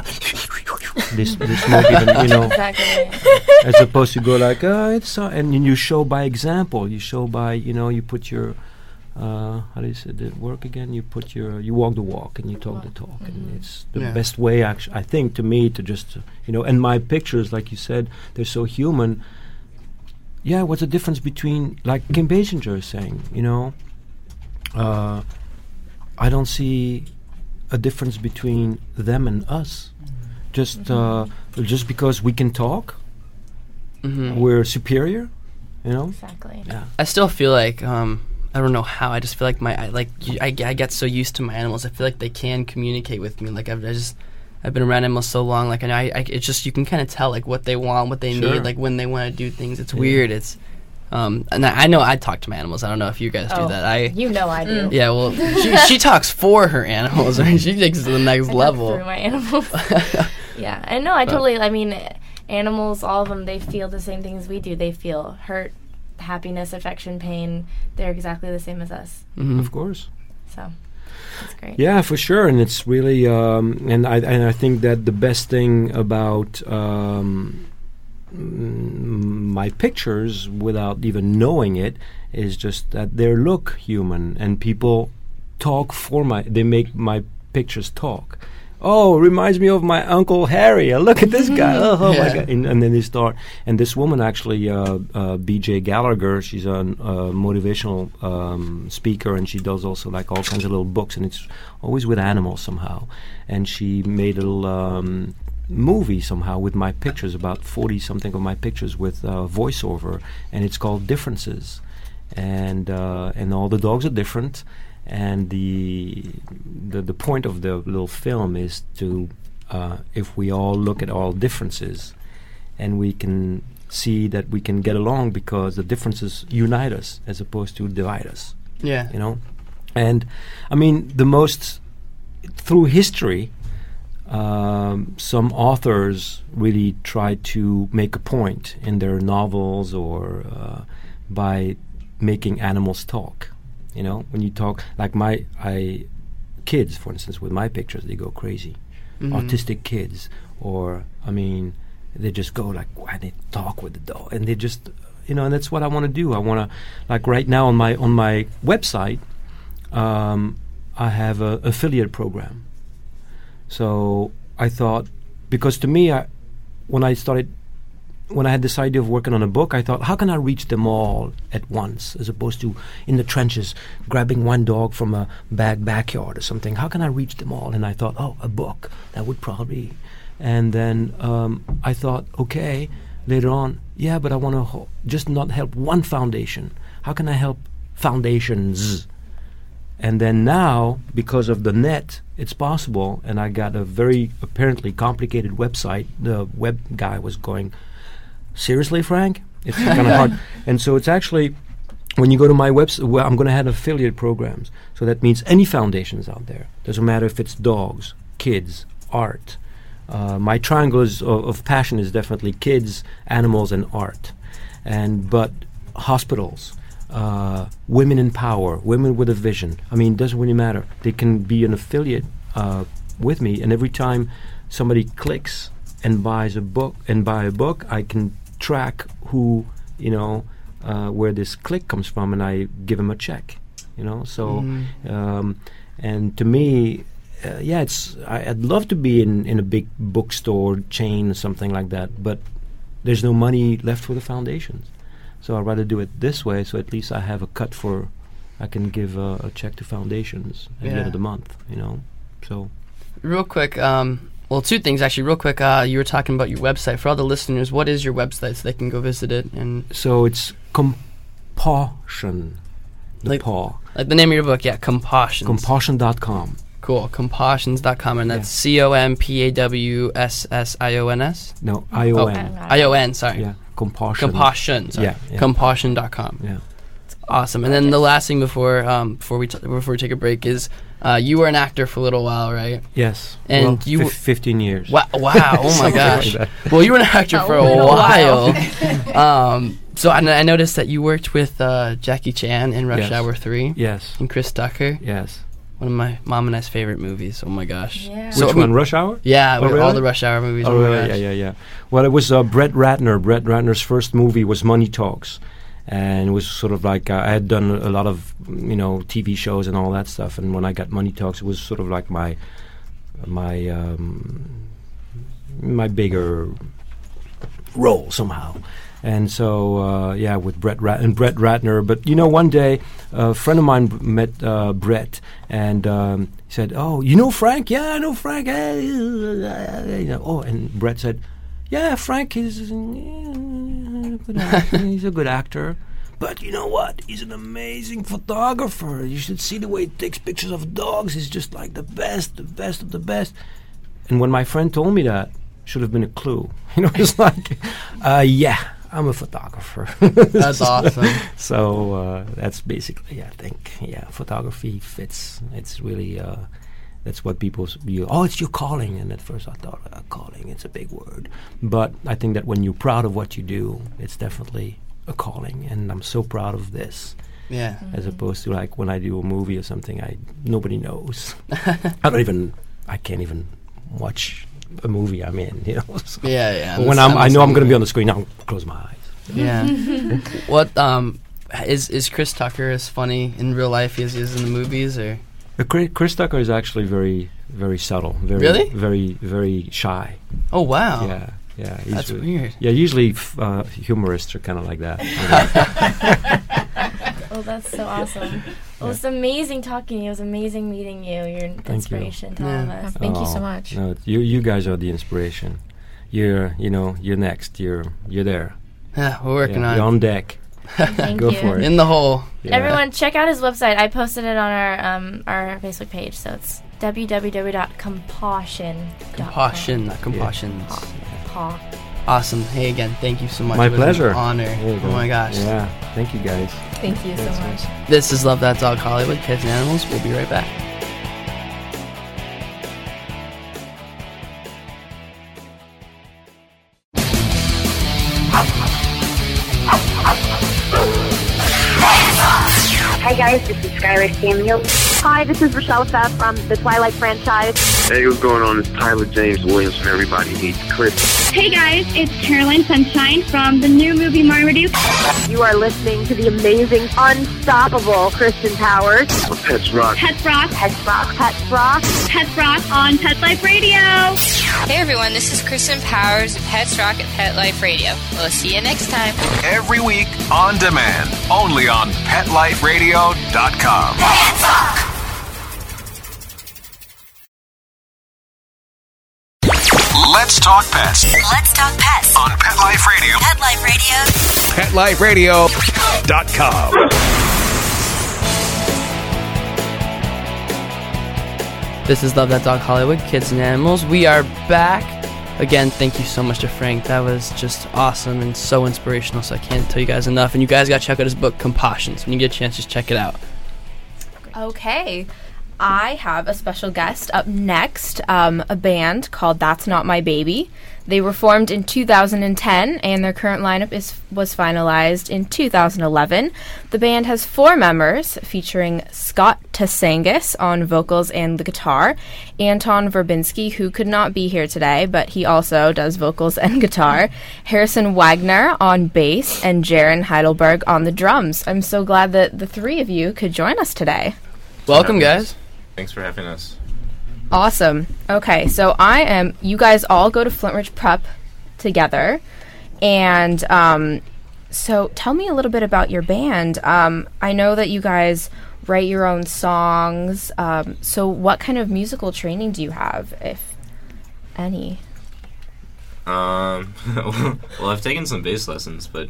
this this smoke even, you know, Exactly. as opposed to go like, oh, it's uh, and you show by example. You show by, you know, you put your uh, how do you say the work again? You put your you walk the walk and you talk the talk, and it's the Yeah. best way. Actually, I think to me to just uh, you know, and my pictures, like you said, they're so human. Yeah, what's the difference between, like Kim Basinger is saying, you know, uh, I don't see a difference between them and us. Just uh, just because we can talk, Mhm. we're superior, you know. Exactly. Yeah. I still feel like um, I don't know how. I just feel like my I, like y- I, g- I get so used to my animals. I feel like they can communicate with me. Like I've I just I've been around animals so long. Like and I, I it's just you can kind of tell like what they want, what they Sure. need, like when they want to do things. It's Yeah. weird. It's um, and I, I know I talk to my animals. I don't know if you guys do Oh, that. I You know I do. yeah. Well, she she talks for her animals. I mean, she takes it to the next I talk level. through my animals. Yeah, I know. I totally. I mean, animals, all of them, they feel the same things we do. They feel hurt, happiness, affection, pain. They're exactly the same as us. Mhm. Of course. So that's great. Yeah, for sure, and it's really, um, and I and I think that the best thing about um, mm, my pictures, without even knowing it, is just that they look human, and people talk for my. They make my pictures talk. Oh, reminds me of my Uncle Harry. Uh, Look at this guy. Oh, oh my Yeah. God. And, and then they start. And this woman actually, uh, uh, B J Gallagher, she's a uh, motivational um, speaker, and she does also like all kinds of little books, and it's always with animals somehow. And she made a little um, movie somehow with my pictures, about forty something of my pictures with uh, voiceover, and it's called Differences. And uh, and all the dogs are different. And the, the the point of the little film is to, uh, if we all look at all differences, and we can see that we can get along because the differences unite us as opposed to divide us, Yeah. you know. And I mean, the most through history, um, some authors really try to make a point in their novels or uh, by making animals talk. You know, when you talk, like my I kids, for instance, with my pictures, they go crazy. Mhm. Autistic kids, or I mean, they just go like, why they talk with the dog, and they just, you know, and that's what I want to do. I want to, like right now on my on my website, um, I have a affiliate program. So I thought, because to me, I when I started. When I had this idea of working on a book, I thought, how can I reach them all at once, as opposed to in the trenches, grabbing one dog from a back backyard or something? How can I reach them all? And I thought, oh, a book, that would probably. And then um, I thought, okay, later on, yeah, but I want to ho- just not help one foundation. How can I help foundations? And then now, because of the net, it's possible. And I got a very apparently complicated website. The web guy was going, seriously, Frank? It's kind of hard. And so it's actually, when you go to my website, well, I'm going to have affiliate programs. So that means any foundations out there. Doesn't matter if it's dogs, kids, art. Uh, my triangle is of, of passion is definitely kids, animals, and art. And but hospitals, uh, women in power, women with a vision. I mean, it doesn't really matter. They can be an affiliate uh, with me, and every time somebody clicks and buys a book and buy a book, I can track who, you know, uh, where this click comes from, and I give them a check, you know. So, Mhm. um, and to me, uh, yeah, it's I, I'd love to be in, in a big bookstore chain or something like that, but there's no money left for the foundations. So I'd rather do it this way, so at least I have a cut for, I can give a, a check to foundations at the Yeah. end of the month, you know. So, Real quick, um, well, two things actually. Real quick, uh, you were talking about your website. For all the listeners, what is your website so they can go visit it? And so it's compassion, the Like- paw, like the name of your book, yeah, Compassions. compassion dot com. Cool, compassions dot com, and that's C O M P A W S S I O N S? No, I O N. Okay. I O N, sorry. Yeah, compassion. Compassion, sorry. Yeah, yeah. Compassion dot com. Yeah. Awesome. And then the last thing before um, before we t- before we take a break is uh, you were an actor for a little while, right? Yes. And well, you fif- w- fifteen years. Wow! Wow! Oh my Something gosh! like Well, you were an actor A for a little while. while. um, so I, I noticed that you worked with uh, Jackie Chan in Rush Yes. Hour three. Yes. And Chris Tucker. Yes. One of my mom and I's favorite movies. Oh my gosh! Yeah. So, Which I mean- one? Rush Hour? Yeah, Oh, with all really? the Rush Hour movies. Oh, oh my really? gosh. Yeah, yeah, yeah. Well, it was uh, Brett Ratner. Brett Ratner's first movie was Money Talks. And it was sort of like uh, I had done a lot of, you know, T V shows and all that stuff. And when I got Money Talks, it was sort of like my my um, my bigger role somehow. And so, uh, yeah, with Brett Rat- and Brett Ratner. But, you know, one day a friend of mine b- met uh, Brett and um, he said, "Oh, you know Frank? Yeah, I know Frank." Hey, you know, oh, and Brett said, "Yeah, Frank is uh, good actor. He's a good actor. But you know what? He's an amazing photographer. You should see the way he takes pictures of dogs. He's just like the best, the best of the best." And when my friend told me that, should have been a clue. You know, it's like, uh, yeah, I'm a photographer. That's awesome. So uh, that's basically, I think, yeah, photography fits. It's really, uh, that's what people, s- you, oh, it's your calling. And at first I thought, uh, calling, it's a big word. But I think that when you're proud of what you do, it's definitely a calling. And I'm so proud of this. Yeah. As opposed to like when I do a movie or something, I nobody knows. I don't even, I can't even watch a movie I'm in, you know. So Yeah, yeah. when I'm, I know I'm going to be on the screen, I'll close my eyes. Yeah. What um is is Chris Tucker as funny in real life as he is in the movies, or? Uh, Chris, Chris Tucker is actually very, very subtle. Very, Really? Very, very shy. Oh wow. Yeah, yeah. he's That's really- weird. Yeah, usually f- uh, humorists are kind of like that. Oh, that's so awesome. Well, it's amazing talking to you. It was amazing meeting you. You're an you. inspiration to all of Yeah. us. Thank you so Oh, much. No, you, you guys are the inspiration. You're, you know, you're next. You're, you're there. Yeah, we're working Yeah, on you're it. on deck. Thank Go you. for it. In the hole. Yeah. Everyone, check out his website. I posted it on our um, our Facebook page. So it's w w w dot compassion dot com. Compassion, not compassions. Paw. Awesome. Hey, again, thank you so much. My It was pleasure. An honor. There you Oh go. my gosh. Yeah, thank you guys. Thank you so much. This is Love That Dog Hollywood, Kids and Animals. We'll be right back. Hi guys, this is Skylar Samuel. Hi, this is Rochelle Pfaff from the Twilight franchise. Hey, what's going on? It's Tyler James Williams from Everybody Hates Chris. Hey guys, it's Caroline Sunshine from the new movie Marmaduke. You are listening to the amazing, unstoppable Kristen Powers. Pets Rock. Pets Rock. Pets Rock. Pets Rock. Pets Rock on Pet Life Radio. Hey everyone, this is Kristen Powers of Pets Rock at Pet Life Radio. We'll see you next time. Every week on demand, only on pet life radio dot com. Let's talk pets Let's talk pets. on Pet Life Radio. Pet Life Radio. pet life radio dot com. This is Love That Dog Hollywood, Kids and Animals. We are back. Again, thank you so much to Frank. That was just awesome and so inspirational, so I can't tell you guys enough. And you guys got to check out his book, Compassions. When you get a chance, just check it out. Okay. I have a special guest up next, um, a band called That's Not My Baby. They were formed in two thousand ten, and their current lineup is was finalized in two thousand eleven. The band has four members, featuring Scott Tassangus on vocals and the guitar, Anton Verbinski, who could not be here today, but he also does vocals and guitar, Harrison Wagner on bass, and Jaron Heidelberg on the drums. I'm so glad that the three of you could join us today. Welcome, guys. Thanks for having us. Awesome. Okay, so I am, you guys all go to Flintridge Prep together. And um, so tell me a little bit about your band. Um, I know that you guys write your own songs. Um, so what kind of musical training do you have, if any? Um, well, I've taken some bass lessons, but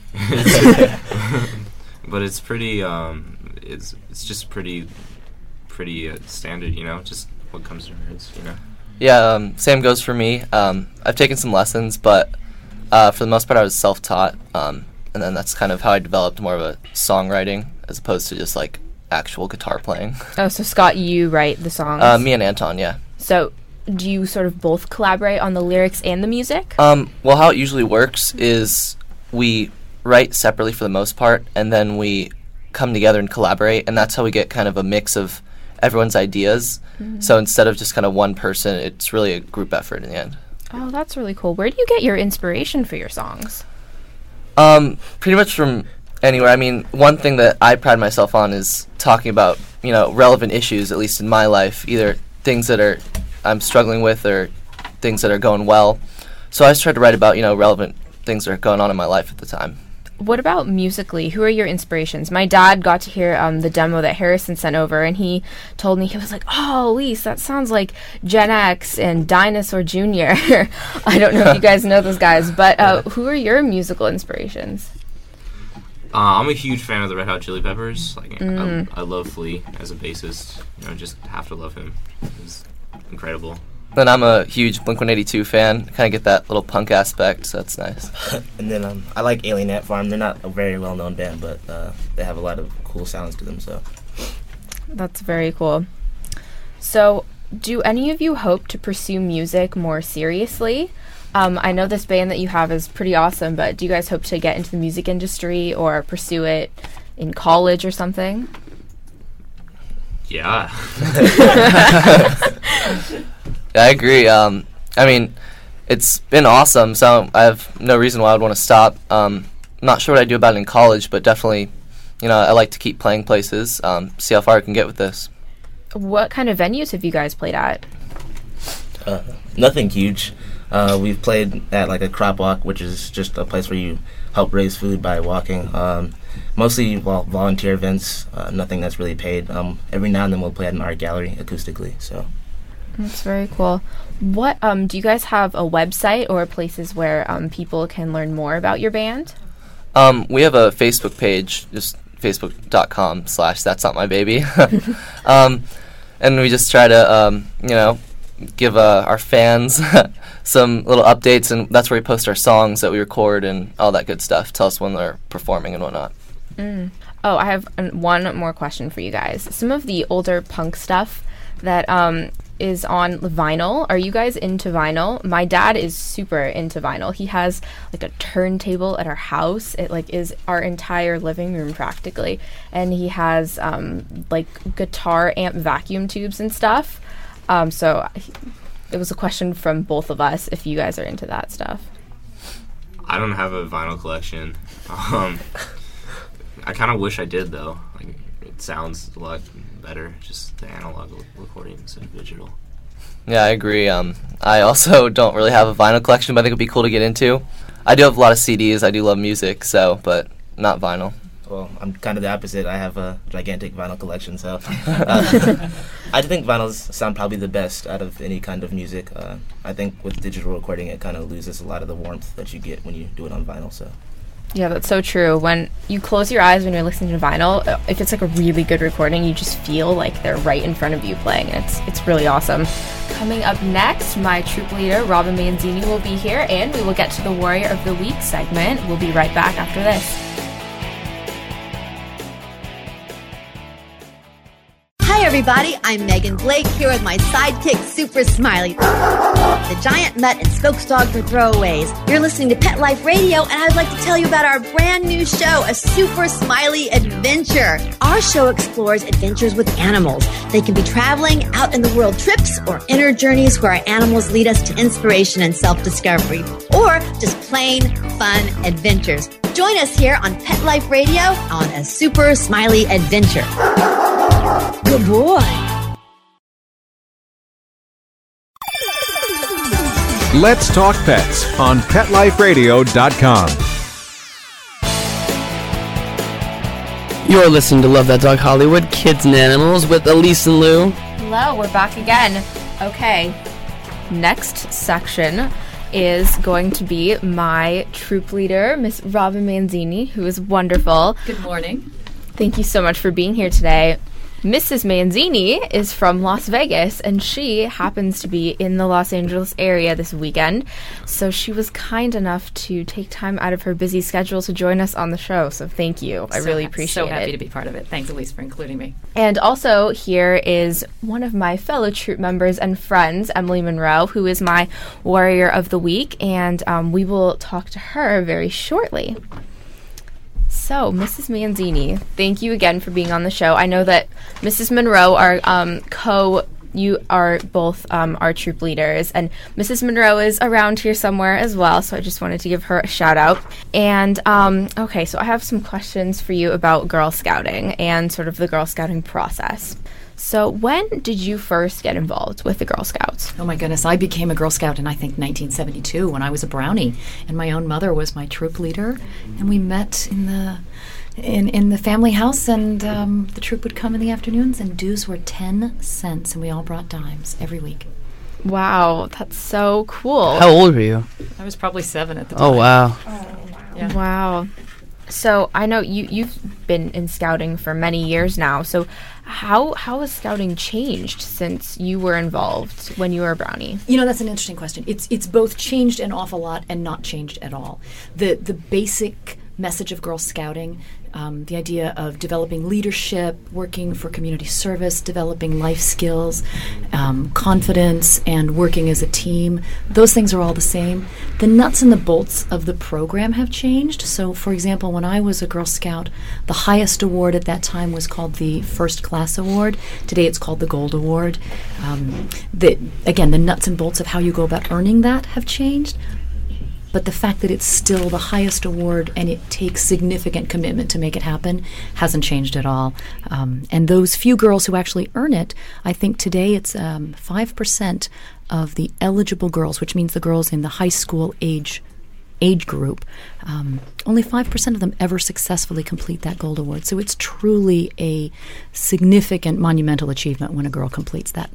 but it's pretty. Um, it's it's just pretty pretty uh, standard, you know. Just what comes to words, you know. Yeah, um, same goes for me. Um, I've taken some lessons, but uh, for the most part, I was self-taught. Um, and then that's kind of how I developed more of a songwriting as opposed to just like actual guitar playing. Oh, so Scott, you write the songs? Uh, me and Anton, yeah. So do you sort of both collaborate on the lyrics and the music? Um, well, how it usually works is we write separately for the most part, and then we come together and collaborate, and that's how we get kind of a mix of everyone's ideas. Mm-hmm. So instead of just kind of one person, it's really a group effort in the end. Oh, that's really cool. Where do you get your inspiration for your songs? Um, pretty much from anywhere. I mean, one thing that I pride myself on is talking about, you know, relevant issues, at least in my life, either things that are I'm struggling with or things that are going well. So I just try to write about, you know, relevant things that are going on in my life at the time. What about musically? Who are your inspirations? My dad got to hear um, the demo that Harrison sent over, and he told me, he was like, oh, Elise, that sounds like Gen X and Dinosaur Junior I don't know if you guys know those guys, but uh, who are your musical inspirations? Uh, I'm a huge fan of the Red Hot Chili Peppers. Like, Mm. I, I love Flea as a bassist. You know, just have to love him. He's incredible. Then I'm a huge Blink one eighty-two fan. Kind of get that little punk aspect, so that's nice. And then um, I like Alien Ant Farm. They're not a very well-known band, but uh, they have a lot of cool sounds to them. So That's very cool. So, do any of you hope to pursue music more seriously? Um, I know this band that you have is pretty awesome, but do you guys hope to get into the music industry or pursue it in college or something? Yeah. Yeah, I agree. Um, I mean, it's been awesome, so I have no reason why I would want to stop. Um, I'm not sure what I do about it in college, but definitely, you know, I like to keep playing places, um, see how far I can get with this. What kind of venues have you guys played at? uh, nothing huge. Uh, we've played at like a crop walk, which is just a place where you help raise food by walking. Um, mostly well, volunteer events, uh, nothing that's really paid. Um, every now and then we'll play at an art gallery acoustically. So That's very cool. What um do you guys have a website or places where um people can learn more about your band? Um, we have a Facebook page, just facebook.com slash that's not my baby. um, and we just try to, um, you know, give uh, our fans some little updates, and that's where we post our songs that we record and all that good stuff. Tell us when they're performing and whatnot. Mm. Oh, I have an, one more question for you guys. Some of the older punk stuff that um is on vinyl. Are you guys into vinyl? My dad is super into vinyl. He has like a turntable at our house. It like is our entire living room practically, and he has um like guitar amp vacuum tubes and stuff. Um, so he, it was a question from both of us if you guys are into that stuff. I don't have a vinyl collection. Um, I kind of wish I did though. Like, it sounds a lot better, just the analog recording instead of digital. Yeah, I agree. Um, I also don't really have a vinyl collection, but I think it'd be cool to get into. I do have a lot of C Ds. I do love music, so, but not vinyl. Well, I'm kind of the opposite. I have a gigantic vinyl collection, so uh, I think vinyls sound probably the best out of any kind of music. Uh, I think with digital recording, it kind of loses a lot of the warmth that you get when you do it on vinyl. So. Yeah, that's so true. When you close your eyes when you're listening to vinyl, uh, if it's like a really good recording, you just feel like they're right in front of you playing, and it's it's really awesome. Coming up next, my troop leader, Robin Manzini, will be here, and we will get to the Warrior of the Week segment. We'll be right back after this. Hi everybody, I'm Megan Blake here with my sidekick Super Smiley, the giant mutt and spokes dog for throwaways. You're listening to Pet Life Radio, and I'd like to tell you about our brand new show, A Super Smiley Adventure. Our show explores adventures with animals. They can be traveling, out in the world trips, or inner journeys where our animals lead us to inspiration and self-discovery, or just plain fun adventures. Join us here on Pet Life Radio on A Super Smiley Adventure. Good boy. Let's Talk Pets on pet life radio dot com. You're listening to Love That Dog Hollywood, Kids and Animals with Elise and Lou. Hello, we're back again. Okay, next section is going to be my troop leader, Miss Robin Manzini, who is wonderful. Good morning. Thank you so much for being here today. Missus Manzini is from Las Vegas, and she happens to be in the Los Angeles area this weekend. So she was kind enough to take time out of her busy schedule to join us on the show. So thank you. I So really ha- appreciate So it. happy to be part of it. Thanks, Elise, for including me. And also here is one of my fellow troop members and friends, Emily Monroe, who is my Warrior of the Week, and um, we will talk to her very shortly. So, Missus Manzini, thank you again for being on the show. I know that Missus Monroe, our um, co, you are both um, our troop leaders, and Missus Monroe is around here somewhere as well, so I just wanted to give her a shout out. And, um, okay, so I have some questions for you about Girl Scouting and sort of the Girl Scouting process. So when did you first get involved with the Girl Scouts? Oh my goodness, I became a Girl Scout in I think nineteen seventy-two when I was a brownie, and my own mother was my troop leader, and we met in the in in the family house, and um, the troop would come in the afternoons, and dues were ten cents, and we all brought dimes every week. Wow, that's so cool. How old were you? I was probably seven at the time. Oh, wow. Yeah. Wow. So I know you, you've been in scouting for many years now. So how how has scouting changed since you were involved when you were a brownie? You know, that's an interesting question. It's it's both changed an awful lot and not changed at all. The the basic message of Girl Scouting, um, the idea of developing leadership, working for community service, developing life skills, um, confidence, and working as a team, those things are all the same. The nuts and the bolts of the program have changed. So, for example, when I was a Girl Scout, the highest award at that time was called the First Class Award. Today it's called the Gold Award. Um, the, again, the nuts and bolts of how you go about earning that have changed. But the fact that it's still the highest award and it takes significant commitment to make it happen hasn't changed at all. Um, and those few girls who actually earn it, I think today it's um, five percent of the eligible girls, which means the girls in the high school age age group, um, only five percent of them ever successfully complete that Gold Award. So it's truly a significant, monumental achievement when a girl completes that.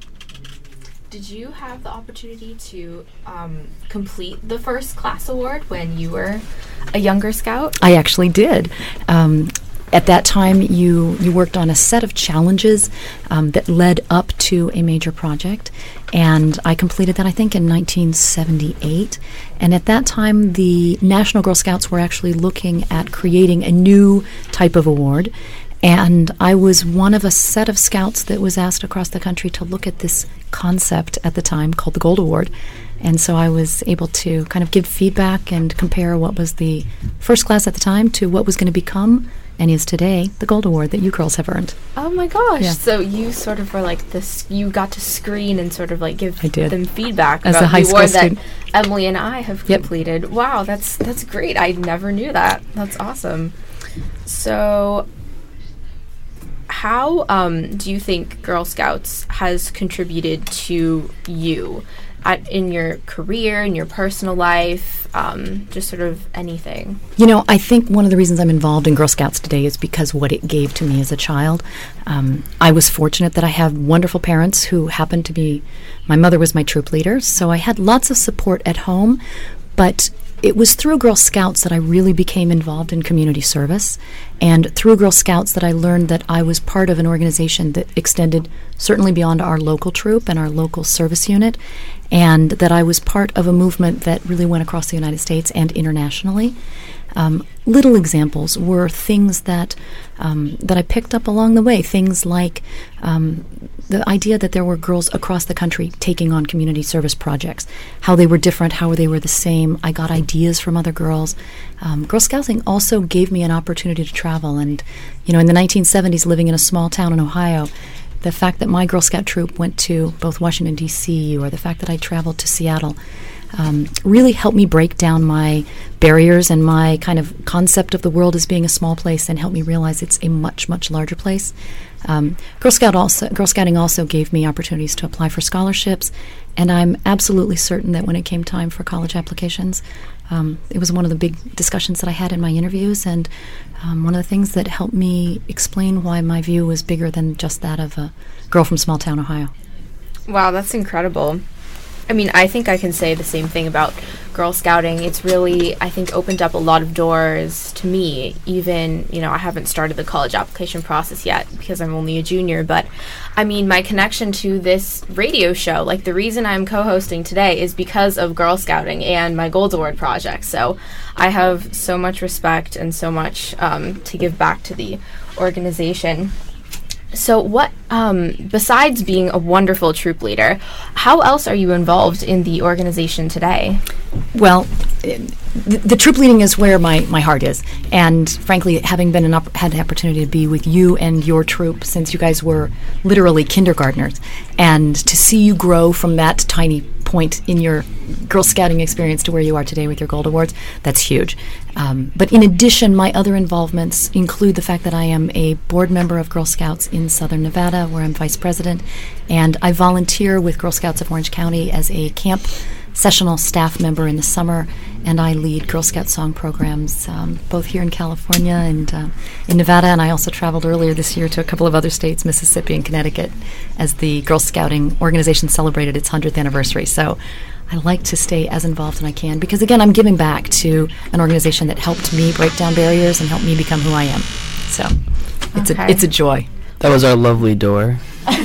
Did you have the opportunity to um, complete the First Class Award when you were a younger scout? I actually did. Um, at that time, you, you worked on a set of challenges um, that led up to a major project, and I completed that, I think, in nineteen seventy-eight. And at that time, the National Girl Scouts were actually looking at creating a new type of award. And I was one of a set of scouts that was asked across the country to look at this concept at the time called the Gold Award. And so I was able to kind of give feedback and compare what was the first class at the time to what was going to become and is today the Gold Award that you girls have earned. Oh my gosh. Yeah. So you sort of were like this, you got to screen and sort of like give I did. them feedback As about a high the school award that student. Emily and I have Yep. completed. Wow, that's that's great. I never knew that. That's awesome. So how um, do you think Girl Scouts has contributed to you at, in your career, in your personal life, um, just sort of anything? You know, I think one of the reasons I'm involved in Girl Scouts today is because what it gave to me as a child. Um, I was fortunate that I have wonderful parents who happened to be, my mother was my troop leader, so I had lots of support at home, but it was through Girl Scouts that I really became involved in community service, and through Girl Scouts that I learned that I was part of an organization that extended certainly beyond our local troop and our local service unit, and that I was part of a movement that really went across the United States and internationally. Um, little examples were things that um, that I picked up along the way, things like um, the idea that there were girls across the country taking on community service projects, how they were different, how they were the same. I got ideas from other girls. Um, Girl Scouting also gave me an opportunity to travel, and you know, in the nineteen seventies, living in a small town in Ohio, the fact that my Girl Scout troop went to both Washington, D C, or the fact that I traveled to Seattle, Um, really helped me break down my barriers and my kind of concept of the world as being a small place, and helped me realize it's a much, much larger place. Um, Girl Scout also, Girl Scouting also gave me opportunities to apply for scholarships, and I'm absolutely certain that when it came time for college applications, um, it was one of the big discussions that I had in my interviews, and um, one of the things that helped me explain why my view was bigger than just that of a girl from small town Ohio. Wow, that's incredible. I mean, I think I can say the same thing about Girl Scouting. It's really, I think, opened up a lot of doors to me. Even, you know, I haven't started the college application process yet because I'm only a junior, but I mean, my connection to this radio show, like the reason I'm co-hosting today is because of Girl Scouting and my Gold Award project. So I have so much respect and so much um, to give back to the organization. So what, um, besides being a wonderful troop leader, how else are you involved in the organization today? Well, the, the troop leading is where my, my heart is. And frankly, having been an op- had the opportunity to be with you and your troop since you guys were literally kindergartners, and to see you grow from that tiny point in your Girl Scouting experience to where you are today with your Gold Awards, that's huge. Um, but in addition, my other involvements include the fact that I am a board member of Girl Scouts in Southern Nevada, where I'm vice president, and I volunteer with Girl Scouts of Orange County as a camp sessional staff member in the summer, and I lead Girl Scout song programs um, both here in California and uh, in Nevada, and I also traveled earlier this year to a couple of other states, Mississippi and Connecticut, as the Girl Scouting organization celebrated its one hundredth anniversary. So I like to stay as involved as I can because, again, I'm giving back to an organization that helped me break down barriers and helped me become who I am. So it's Okay. a it's a joy. That was our lovely door.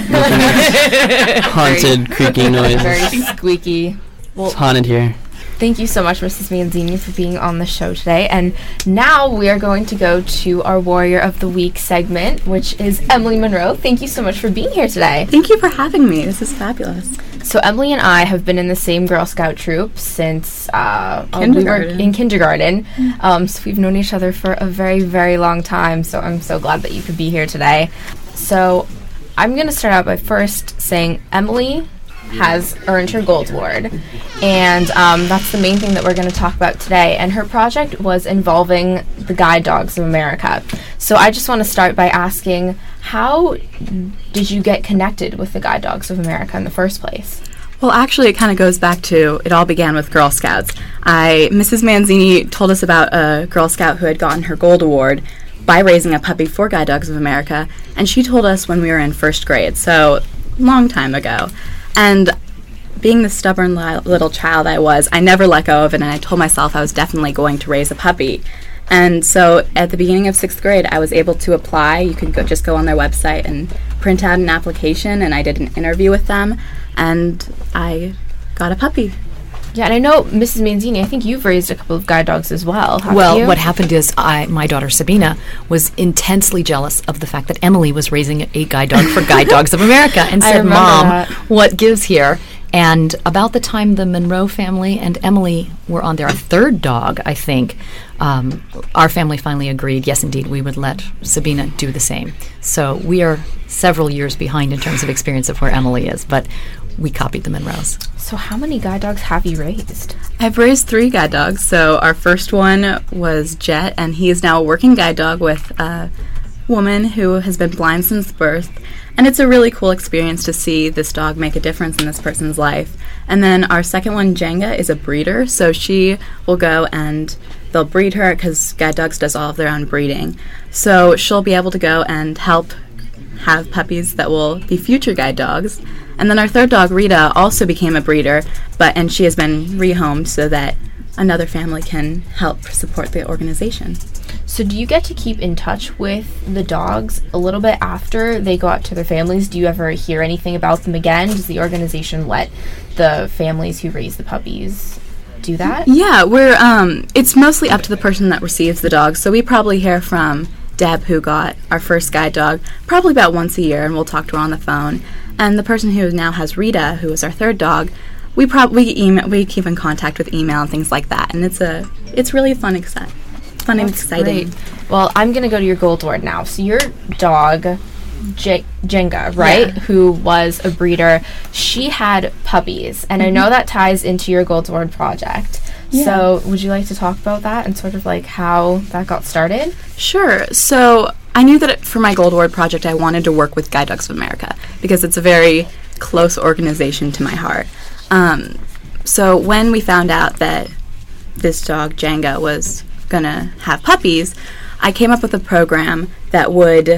Haunted, creaking noises. Very squeaky. Well, It's haunted here. thank you so much, Missus Manzini, for being on the show today. And now we are going to go to our Warrior of the Week segment, which is Emily Monroe. Thank you so much for being here today. Thank you for having me. This is fabulous. So Emily and I have been in the same Girl Scout troop since uh, uh, we were Kindergarten. in kindergarten. Um, so we've known each other for a very, very long time. So I'm so glad that you could be here today. So I'm going to start out by first saying Emily has earned her Gold Award, and um, that's the main thing that we're going to talk about today. And her project was involving the Guide Dogs of America. So I just want to start by asking, how did you get connected with the Guide Dogs of America in the first place? Well, actually, it kind of goes back to, it all began with Girl Scouts. I, Missus Manzini told us about a Girl Scout who had gotten her Gold Award by raising a puppy for Guide Dogs of America, and she told us when we were in first grade, so long time ago. And being the stubborn li- little child I was, I never let go of it, and I told myself I was definitely going to raise a puppy. And so at the beginning of sixth grade, I was able to apply. You could go, just go on their website and print out an application, and I did an interview with them, and I got a puppy. Yeah, and I know, Missus Manzini, I think you've raised a couple of guide dogs as well, haven't Well, you? what happened is I, my daughter Sabina was intensely jealous of the fact that Emily was raising a guide dog for Guide Dogs of America and I said, remember Mom, that. what gives here? And about the time the Monroe family and Emily were on their third dog, I think, um, our family finally agreed, yes, indeed, we would let Sabina do the same. So we are several years behind in terms of experience of where Emily is, but we copied the Monroes. So how many guide dogs have you raised? I've raised three guide dogs. So our first one was Jet, and he is now a working guide dog with a woman who has been blind since birth. And it's a really cool experience to see this dog make a difference in this person's life. And then our second one, Jenga, is a breeder. So she will go and they'll breed her because Guide Dogs does all of their own breeding. So she'll be able to go and help have puppies that will be future guide dogs. And then our third dog, Rita, also became a breeder, but and she has been rehomed so that another family can help support the organization. So do you get to keep in touch with the dogs a little bit after they go out to their families? Do you ever hear anything about them again? Does the organization let the families who raise the puppies do that? Yeah, we're um it's mostly up to the person that receives the dog. So we probably hear from Deb, who got our first guide dog, probably about once a year, and we'll talk to her on the phone. And the person who now has Rita, who is our third dog, we probably email, we keep in contact with email and things like that. And it's a it's really fun, exci- fun and That's exciting. great. Well, I'm going to go to your Gold Award now. So your dog, J- Jenga, right, Yeah. who was a breeder, she had puppies. And I know that ties into your Gold Award project. Yeah. So would you like to talk about that and sort of like how that got started? Sure. So I knew that it, for my Gold Award project, I wanted to work with Guide Dogs of America because it's a very close organization to my heart. Um, so when we found out that this dog, Jenga, was going to have puppies, I came up with a program that would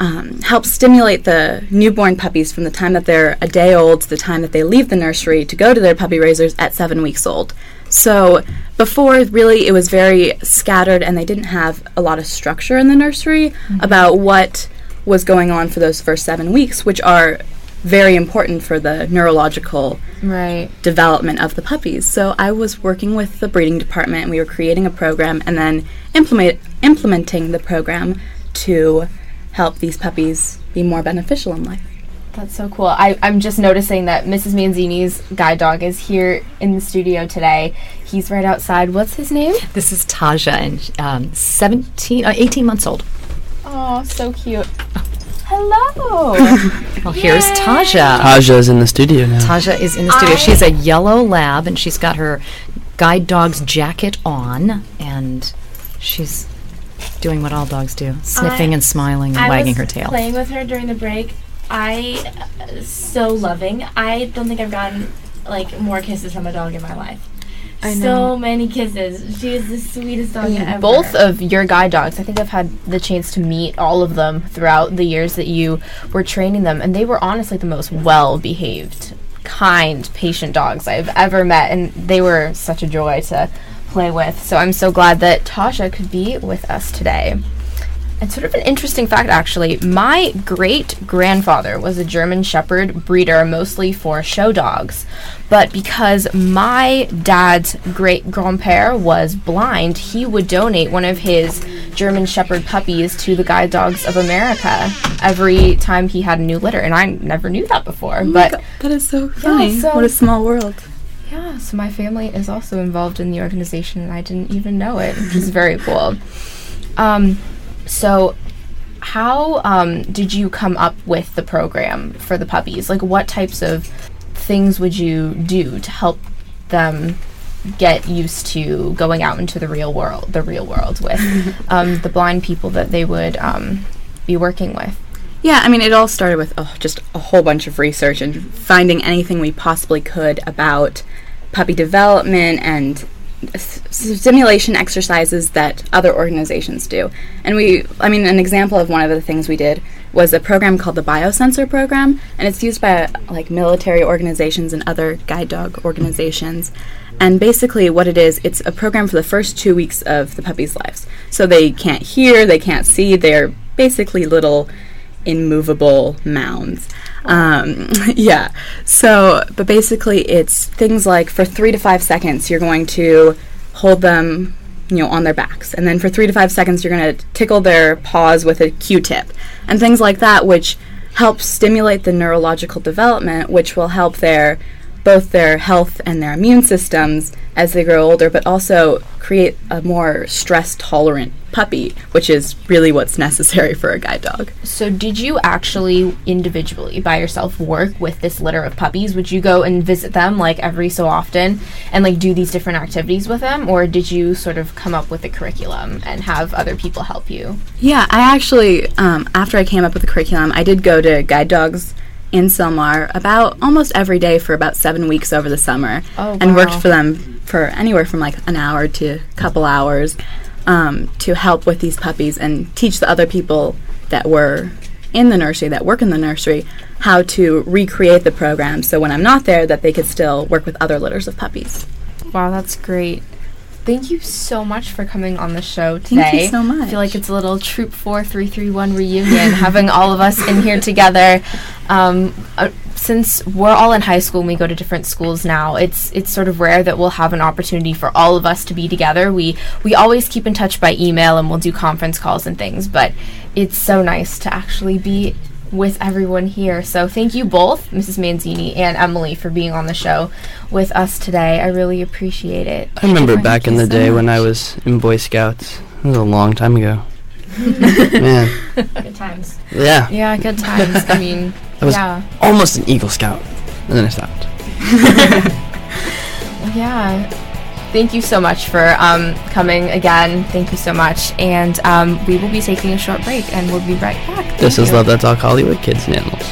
um, help stimulate the newborn puppies from the time that they're a day old to the time that they leave the nursery to go to their puppy raisers at seven weeks old. So before, really, it was very scattered, and they didn't have a lot of structure in the nursery mm-hmm. about what was going on for those first seven weeks, which are very important for the neurological right. development of the puppies. So I was working with the breeding department, and we were creating a program and then implement implementing the program to help these puppies be more beneficial in life. That's so cool. I, I'm just noticing that Missus Manzini's guide dog is here in the studio today. He's right outside. What's his name? This is Taja, and um, seventeen, uh, eighteen months old. Oh, so cute. Hello. Well, here's Taja. Taja's in the studio now. Taja is in the studio. I she's a yellow lab, and she's got her guide dog's jacket on, and she's doing what all dogs do, sniffing I, and smiling and I wagging was her tail. Playing with her during the break. I uh, so loving. I don't think I've gotten like more kisses from a dog in my life. I know. So many kisses. She is the sweetest dog ever. Both of your guide dogs, I think I've had the chance to meet all of them throughout the years that you were training them, and they were honestly the most well-behaved, kind, patient dogs I've ever met, and they were such a joy to play with. So I'm so glad that Tasha could be with us today. And sort of an interesting fact, actually, my great-grandfather was a German Shepherd breeder, mostly for show dogs. But because my dad's great-grandpère was blind, he would donate one of his German Shepherd puppies to the Guide Dogs of America every time he had a new litter. And I never knew that before. Oh but God, that is so funny. Yeah, so what a small world. Yeah, so my family is also involved in the organization, and I didn't even know it, which is very cool. Um... So, how um, did you come up with the program for the puppies? Like, what types of things would you do to help them get used to going out into the real world, the real world with um, the blind people that they would um, be working with? Yeah, I mean, it all started with oh, just a whole bunch of research and finding anything we possibly could about puppy development and stimulation exercises that other organizations do. And we, I mean, an example of one of the things we did was a program called the Biosensor program, and it's used by like military organizations and other guide dog organizations. And basically what it is, it's a program for the first two weeks of the puppy's lives. So they can't hear, they can't see, they're basically little immovable mounds. Um, yeah. So, but basically it's things like for three to five seconds, you're going to hold them, you know, on their backs. And then for three to five seconds, you're going to tickle their paws with a Q-tip and things like that, which help stimulate the neurological development, which will help their both their health and their immune systems as they grow older, but also create a more stress-tolerant puppy, which is really what's necessary for a guide dog. So did you actually individually, by yourself, work with this litter of puppies? Would you go and visit them, like, every so often and, like, do these different activities with them? Or did you sort of come up with a curriculum and have other people help you? Yeah, I actually, um, after I came up with the curriculum, I did go to guide dogs in Sylmar about almost every day for about seven weeks over the summer, oh, and wow. worked for them for anywhere from like an hour to a couple hours um, to help with these puppies and teach the other people that were in the nursery, that work in the nursery, how to recreate the program so when I'm not there that they could still work with other litters of puppies. Wow, that's great. Thank you so much for coming on the show today. Thank you so much. I feel like it's a little Troop four three three one reunion, having all of us in here together. Um, uh, since we're all in high school and we go to different schools now, it's it's sort of rare that we'll have an opportunity for all of us to be together. We we always keep in touch by email and we'll do conference calls and things, but it's so nice to actually be with everyone here. So thank you both, Missus Manzini and Emily, for being on the show with us today. I really appreciate it. I remember back in the day when I was in Boy Scouts. It was a long time ago. Man. Good times. Yeah. Yeah, good times. I mean, I was yeah. almost an Eagle Scout, and then I stopped. Yeah. Thank you so much for um, coming again. Thank you so much. And um, we will be taking a short break, and we'll be right back. Thank this you. is Love That Dog Hollywood, Kids and Animals.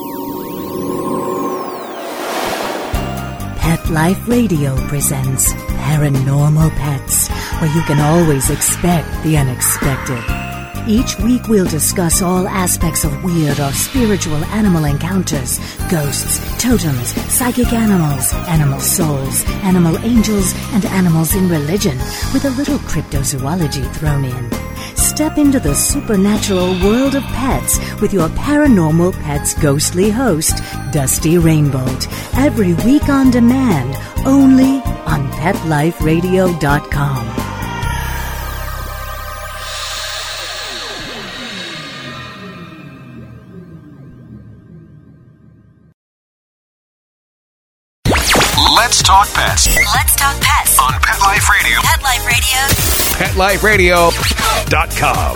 Pet Life Radio presents Paranormal Pets, where you can always expect the unexpected. Each week we'll discuss all aspects of weird or spiritual animal encounters, ghosts, totems, psychic animals, animal souls, animal angels, and animals in religion, with a little cryptozoology thrown in. Step into the supernatural world of pets with your Paranormal Pets ghostly host, Dusty Rainbolt, every week on demand, only on pet life radio dot com. Let's talk pets Let's talk pets on Pet Life Radio. Pet Life Radio. pet life radio dot com.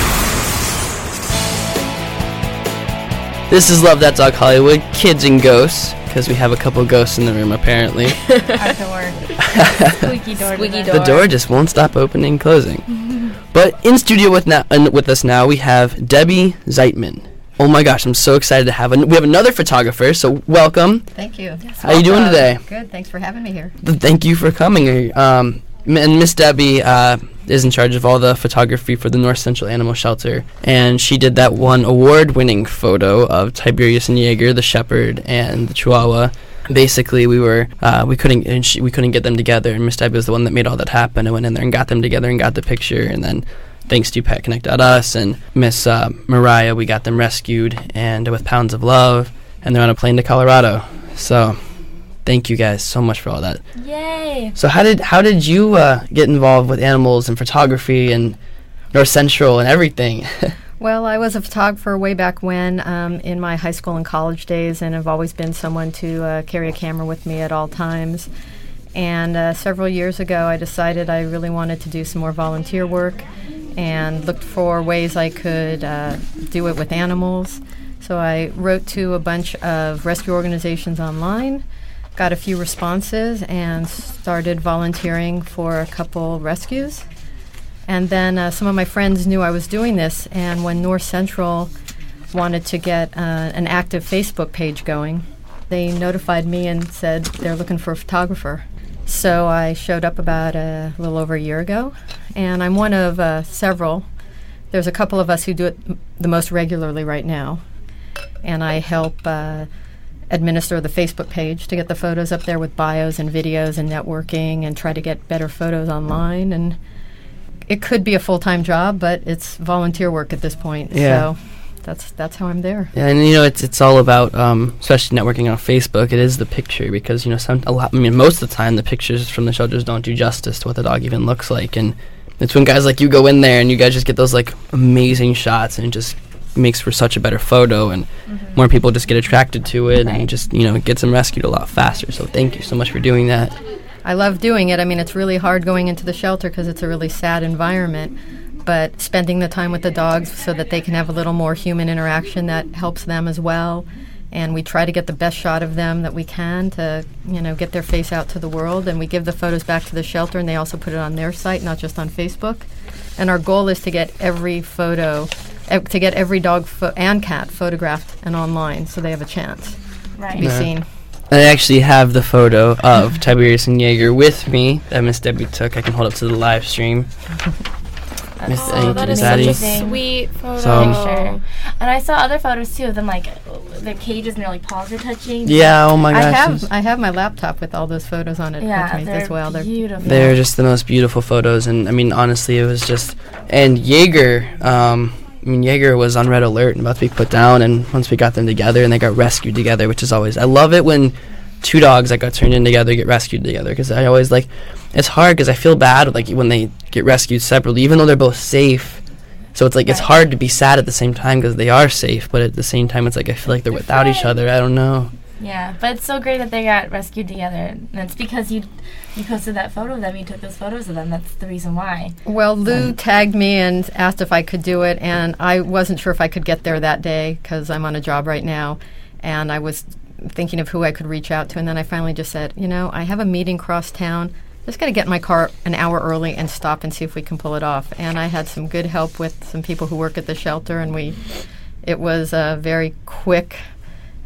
This is Love That Dog Hollywood, Kids and Ghosts, because we have a couple ghosts in the room apparently. Our door. Squeaky door. Squeaky The door just won't stop opening and closing. But in studio with now, uh, with us now, we have Debbie Zeitman. Oh my gosh, I'm so excited to have an- we have another photographer. So welcome. Thank you. How are you doing today? Good. Thanks for having me here. Th- Thank you for coming. Um, m- and Miss Debbie uh, is in charge of all the photography for the North Central Animal Shelter, and she did that one award-winning photo of Tiberius and Jaeger, the shepherd, and the Chihuahua. Basically, we were uh, we couldn't and she, we couldn't get them together, and Miss Debbie was the one that made all that happen. I went in there and got them together and got the picture, and then thanks to Pet Connect Us and Miss uh, Mariah, we got them rescued and with Pounds of Love, and they're on a plane to Colorado. So, thank you guys so much for all that. Yay! So, how did how did you uh, get involved with animals and photography and North Central and everything? Well, I was a photographer way back when um, in my high school and college days, and have always been someone to uh, carry a camera with me at all times. And uh, several years ago, I decided I really wanted to do some more volunteer work and looked for ways I could uh, do it with animals. So I wrote to a bunch of rescue organizations online, got a few responses, and started volunteering for a couple rescues. And then uh, some of my friends knew I was doing this, and when North Central wanted to get uh, an active Facebook page going, they notified me and said they're looking for a photographer. So I showed up about a little over a year ago, and I'm one of uh, several. There's a couple of us who do it m- the most regularly right now, and I help uh, administer the Facebook page to get the photos up there with bios and videos and networking and try to get better photos online. And it could be a full-time job, but it's volunteer work at this point. Yeah. So that's that's how I'm there. Yeah, and you know it's it's all about um, especially networking on Facebook. It is the picture because you know some a lot. I mean, most of the time the pictures from the shelters don't do justice to what the dog even looks like, and it's when guys like you go in there and you guys just get those like amazing shots, and it just makes for such a better photo, and mm-hmm. more people just get attracted to it, right. and just you know it gets them rescued a lot faster. So thank you so much for doing that. I love doing it. I mean, it's really hard going into the shelter because it's a really sad environment. But spending the time with the dogs so that they can have a little more human interaction, that helps them as well. And we try to get the best shot of them that we can to, you know, get their face out to the world. And we give the photos back to the shelter, and they also put it on their site, not just on Facebook. And our goal is to get every photo, uh, to get every dog fo- and cat photographed and online, so they have a chance right. to be yeah. seen. I actually have the photo of Tiberius and Jaeger with me that Miss Debbie took. I can hold up to the live stream. Miss oh, that is such a sweet photo. So, sure. And I saw other photos too of them, like their cages and their like paws are touching. Yeah, oh my gosh. I have I have my laptop with all those photos on it yeah, with me as well. They're beautiful. They're just the most beautiful photos, and I mean honestly, it was just and Jaeger. Um, I mean, Jaeger was on red alert and about to be put down, and once we got them together and they got rescued together, which is always, I love it when two dogs that got turned in together get rescued together, because I always like, it's hard because I feel bad like when they get rescued separately, even though they're both safe. So it's like, right. it's hard to be sad at the same time because they are safe, but at the same time, it's like, I feel like they're, they're without friends. each other. I don't know. Yeah, but it's so great that they got rescued together, and it's because you you posted that photo of them, you took those photos of them, that's the reason why. Well, Lou um, tagged me and asked if I could do it, and I wasn't sure if I could get there that day because I'm on a job right now, and I was thinking of who I could reach out to, and then I finally just said, you know, I have a meeting cross town, just got to get in my car an hour early and stop and see if we can pull it off. And I had some good help with some people who work at the shelter, and we, it was a very quick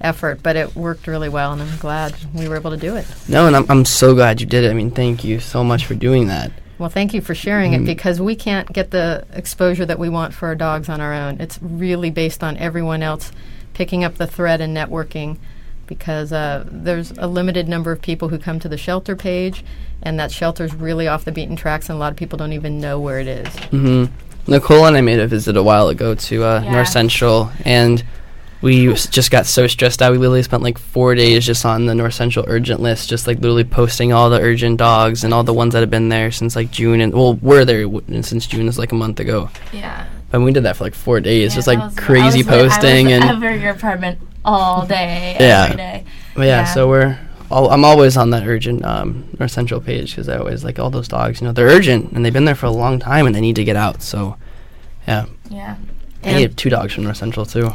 effort, but it worked really well, and I'm glad we were able to do it. No, and I'm I'm so glad you did it. I mean, thank you so much for doing that. Well, thank you for sharing Mm. it, because we can't get the exposure that we want for our dogs on our own. It's really based on everyone else picking up the thread and networking, because uh, there's a limited number of people who come to the shelter page, and that shelter's really off the beaten tracks, and a lot of people don't even know where it is. hmm Nicole and I made a visit a while ago to uh, Yeah. North Central, and we s- just got so stressed out. We literally spent like four days just on the North Central urgent list, just like literally posting all the urgent dogs and all the ones that have been there since like June, and well, were there w- since June is like a month ago. Yeah. But we did that for like four days, Yeah, just that like was- crazy I was li- posting I was and over your apartment all day, yeah. every day. But yeah, so we're. All, I'm always on that urgent um, North Central page because I always like all those dogs. You know, they're urgent and they've been there for a long time and they need to get out. So, yeah. Yeah. I And- need two dogs from North Central too.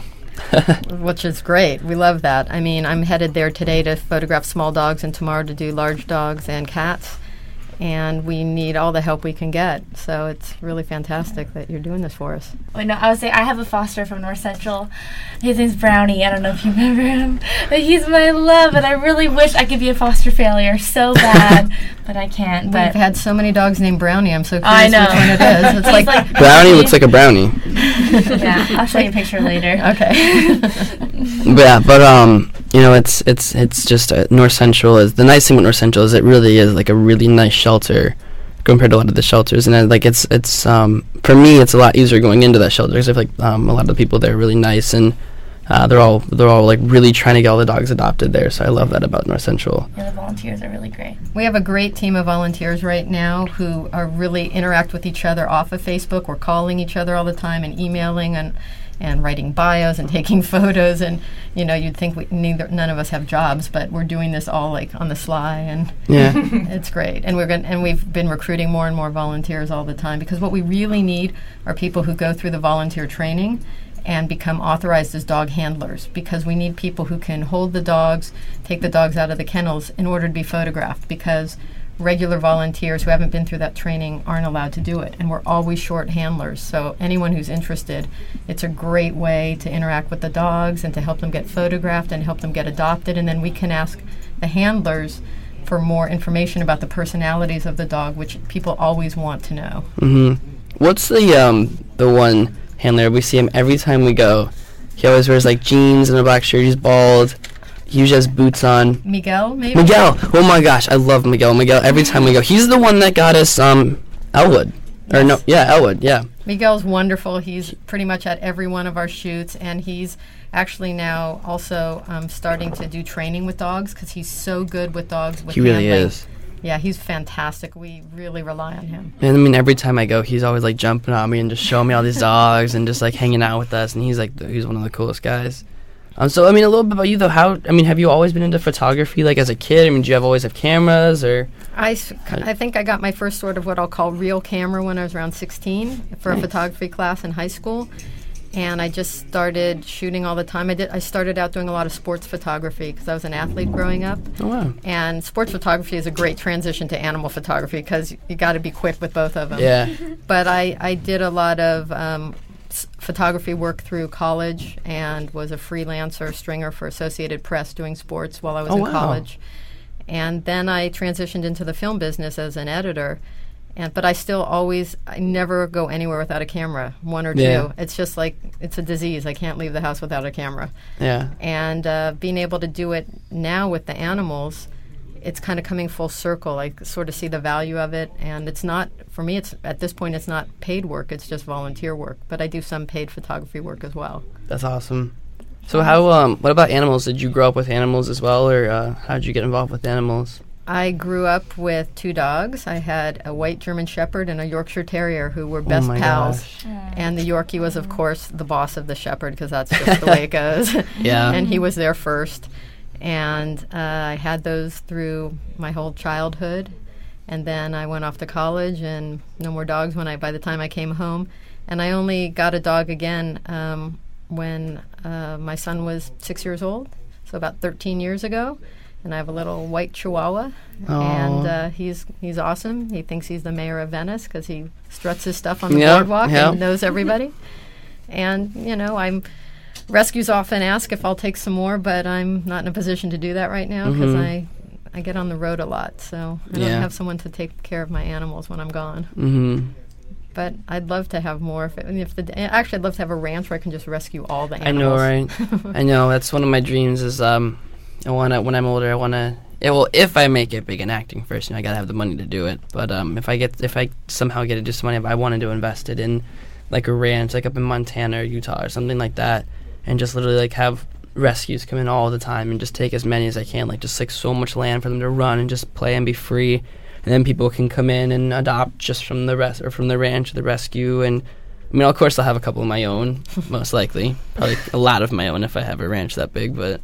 Which is great. We love that. I mean, I'm headed there today to photograph small dogs and tomorrow to do large dogs and cats. And we need all the help we can get. So it's really fantastic that you're doing this for us. Wait, no, I would say I have a foster from North Central. His name's Brownie. I don't know if you remember him. But he's my love, and I really wish I could be a foster failure so bad. But I can't. We've But had so many dogs named Brownie. I'm so curious I know. which one it is. It's He's like, like Brownie looks like a brownie. yeah, I'll show you a picture later. Okay. But yeah, but um, you know, it's it's it's just uh, North Central is the nice thing with North Central is it really is like a really nice shelter compared to a lot of the shelters, and uh, like it's it's um for me it's a lot easier going into that shelter because I feel like um a lot of the people there are really nice and uh, they're all they're all like really trying to get all the dogs adopted there. So I love that about North Central. Yeah, the volunteers are really great. We have a great team of volunteers right now who are really interact with each other off of Facebook. We're calling each other all the time and emailing and and writing bios and taking photos, and you know, you'd think we neither none of us have jobs, but we're doing this all like on the sly, and Yeah. it's great. And we're going and we've been recruiting more and more volunteers all the time, because what we really need are people who go through the volunteer training and become authorized as dog handlers, because we need people who can hold the dogs, take the dogs out of the kennels in order to be photographed, because regular volunteers who haven't been through that training aren't allowed to do it, and we're always short handlers. So anyone who's interested, it's a great way to interact with the dogs and to help them get photographed and help them get adopted, and then we can ask the handlers for more information about the personalities of the dog, which people always want to know. hmm What's the um the one handler we see him every time we go? He always wears like jeans and a black shirt. He's bald. He usually has boots on. Miguel, maybe? Miguel. Oh my gosh, I love Miguel. Miguel. Every time we go, he's the one that got us um Elwood. Or no, yeah, Elwood. Yeah. Miguel's wonderful. He's pretty much at every one of our shoots, and he's actually now also um, starting to do training with dogs, because he's so good with dogs. With He really handling. is. Yeah, he's fantastic. We really rely on him. And I mean, every time I go, he's always like jumping on me and just showing me all these dogs and just like hanging out with us. And he's like, th- he's one of the coolest guys. Um, so I mean, a little bit about you though. How I mean, have you always been into photography, like as a kid? I mean, do you have always have cameras or? I, s- I think I got my first sort of what I'll call real camera when I was around sixteen for a Nice. photography class in high school, and I just started shooting all the time. I did. I started out doing a lot of sports photography because I was an athlete growing up. Oh wow! And sports photography is a great transition to animal photography because you got to be quick with both of them. Yeah. But I, I did a lot of um, s- photography work through college and was a freelancer stringer for Associated Press doing sports while I was Oh, in wow. college. And then I transitioned into the film business as an editor. And but I still always I never go anywhere without a camera, one or Yeah. two. It's just like it's a disease. I can't leave the house without a camera. Yeah. And uh, being able to do it now with the animals, it's kind of coming full circle. I sort of see the value of it, and it's not for me. It's at this point, it's not paid work. It's just volunteer work. But I do some paid photography work as well. That's awesome. So how um what about animals? Did you grow up with animals as well, or uh, how did you get involved with animals? I grew up with two dogs. I had a white German Shepherd and a Yorkshire Terrier who were Oh best my pals. gosh. And the Yorkie was, of course, the boss of the Shepherd because that's just the way it goes. Yeah. And he was there first. And uh, I had those through my whole childhood. And then I went off to college and no more dogs when I by the time I came home. And I only got a dog again um, when uh, my son was six years old, so about thirteen years ago. And I have a little white Chihuahua, and Aw. uh, he's he's awesome. He thinks he's the mayor of Venice because he struts his stuff on the Yeah, boardwalk yeah. and knows everybody. And you know, I'm rescues often ask if I'll take some more, but I'm not in a position to do that right now because Mhm. I, I get on the road a lot, so I don't Yeah. have someone to take care of my animals when I'm gone. Mm-hmm. But I'd love to have more. If, it, if the actually, I'd love to have a ranch where I can just rescue all the I know, animals. right? I know. That's one of my dreams. Is um, I wanna when I'm older, I wanna. It, well, if I make it big in acting first, you know, I gotta have the money to do it. But um, if I get, if I somehow get it, just money, I wanted to invest it in, like a ranch, like up in Montana or Utah or something like that, and just literally like have rescues come in all the time and just take as many as I can. Like just like so much land for them to run and just play and be free. And then people can come in and adopt just from the rest or from the ranch or the rescue. And I mean, of course, I'll have a couple of my own, most likely. Probably a lot of my own if I have a ranch that big. But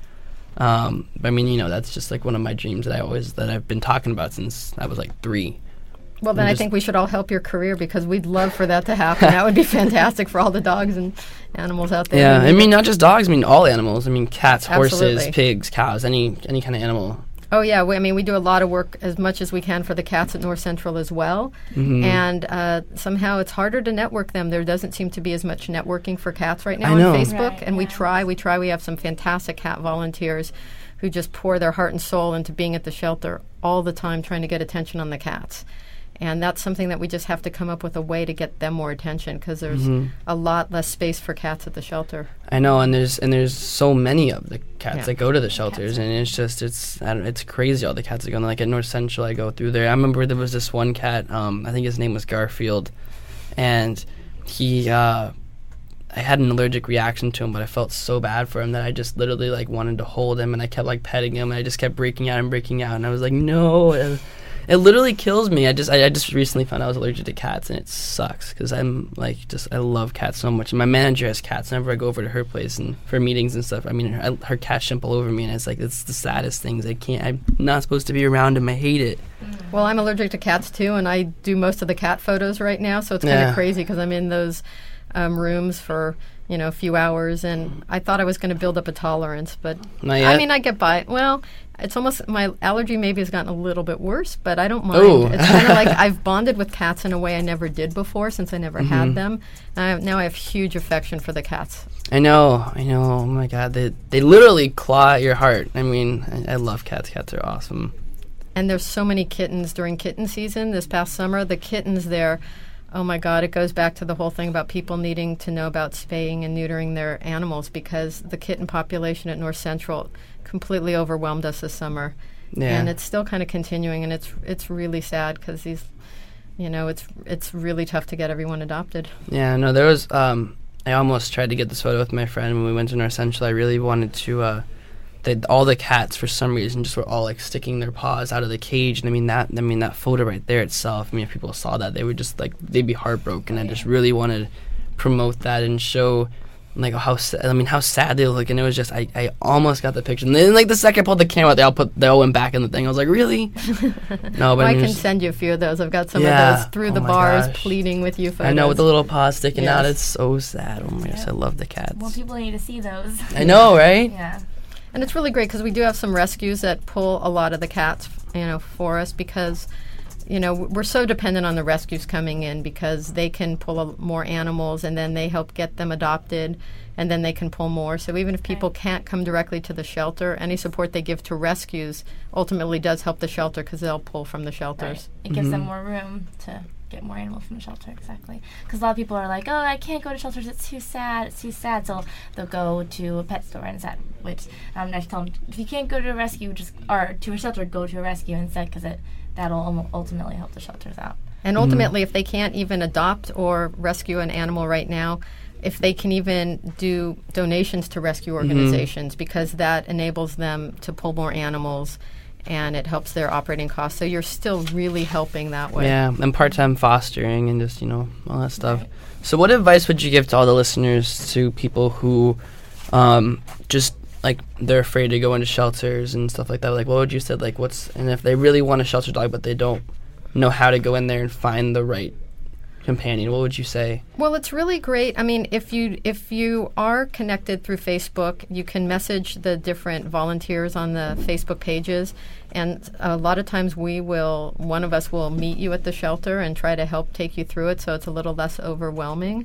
um, I mean, you know, that's just like one of my dreams that I always that I've been talking about since I was like three. Well, then And I just- think we should all help your career because we'd love for that to happen. That would be fantastic for all the dogs and animals out there. Yeah, who I need mean, it. not just dogs. I mean, all animals. I mean, cats, horses, Absolutely. pigs, cows, any any kind of animal. Oh yeah, we, I mean we do a lot of work as much as we can for the cats at North Central as well, Mhm. and uh, somehow it's harder to network them. There doesn't seem to be as much networking for cats right now I on know. Facebook, Right, and we try, we try. We have some fantastic cat volunteers who just pour their heart and soul into being at the shelter all the time, trying to get attention on the cats. And that's something that we just have to come up with a way to get them more attention because there's Mhm. a lot less space for cats at the shelter. I know, and there's and there's so many of the cats Yeah. that go to the shelters, and it's just it's I don't it's crazy all the cats that go. Like at North Central, I go through there. I remember there was this one cat. Um, I think his name was Garfield, and he uh, I had an allergic reaction to him, but I felt so bad for him that I just literally like wanted to hold him, and I kept like petting him, and I just kept breaking out and breaking out, and I was like, no. And it literally kills me. I just I, I just recently found out I was allergic to cats, and it sucks because I'm like just I love cats so much. And my manager has cats. Whenever I go over to her place and for meetings and stuff, I mean her, her cats jump all over me, and it's like it's the saddest things. I can't. I'm not supposed to be around them. I hate it. Well, I'm allergic to cats too, and I do most of the cat photos right now, so it's kind of Yeah. crazy because I'm in those um, rooms for you know a few hours, and I thought I was going to build up a tolerance, but Not I yet? mean I get by. Well, it's almost my allergy maybe has gotten a little bit worse, but I don't mind. Ooh. It's kind of like I've bonded with cats in a way I never did before since I never Mhm. had them. And I have, now I have huge affection for the cats. I know. I know. Oh my god. They they literally claw at your heart. I mean, I, I love cats. Cats are awesome. And there's so many kittens during kitten season this past summer. The kittens there, oh my God, it goes back to the whole thing about people needing to know about spaying and neutering their animals because the kitten population at North Central completely overwhelmed us this summer. Yeah. And it's still kind of continuing, and it's it's really sad because these, you know, it's it's really tough to get everyone adopted. Yeah, no, there was. Um, I almost tried to get this photo with my friend when we went to North Central. I really wanted to. Uh, they, all the cats, for some reason, just were all like sticking their paws out of the cage, and I mean that. I mean that photo right there itself. I mean, if people saw that, they would just like they'd be heartbroken. I just really wanted to promote that and show. Like how sa- I mean how sad they look, and it was just I, I almost got the picture, and then like the second I pulled the camera out, they all put they all went back in the thing. I was like, really? No, but well, I mean, can just- send you a few of those. I've got some Yeah. of those through Oh the my bars gosh. pleading with you photos. I know with the little paws sticking out, Yes. it's so sad. Oh my gosh, I love the cats. Well, people need to see those. I know, right? Yeah. And it's really great because we do have some rescues that pull a lot of the cats, you know, for us because, you know, w- we're so dependent on the rescues coming in because they can pull a, more animals and then they help get them adopted and then they can pull more. So even if people can't come directly to the shelter, any support they give to rescues ultimately does help the shelter because they'll pull from the shelters. It gives them more room to get more animals from the shelter, exactly. Because a lot of people are like, oh, I can't go to shelters, it's too sad, it's too sad. So they'll go to a pet store instead, which um, I tell them, if you can't go to a rescue, just or to a shelter, go to a rescue instead, because it that'll ul- ultimately help the shelters out. And ultimately, if they can't even adopt or rescue an animal right now, if they can even do donations to rescue organizations, because that enables them to pull more animals and it helps their operating costs. So you're still really helping that way. Yeah, and part-time fostering and just, you know, all that stuff. So what advice would you give to all the listeners, to people who um, just, like, they're afraid to go into shelters and stuff like that? Like, what would you say, like, what's, and if they really want a shelter dog but they don't know how to go in there and find the right companion, what would you say? Well, it's really great. I mean, if you if you are connected through Facebook, you can message the different volunteers on the Facebook pages, and a lot of times we will, one of us will meet you at the shelter and try to help take you through it so it's a little less overwhelming.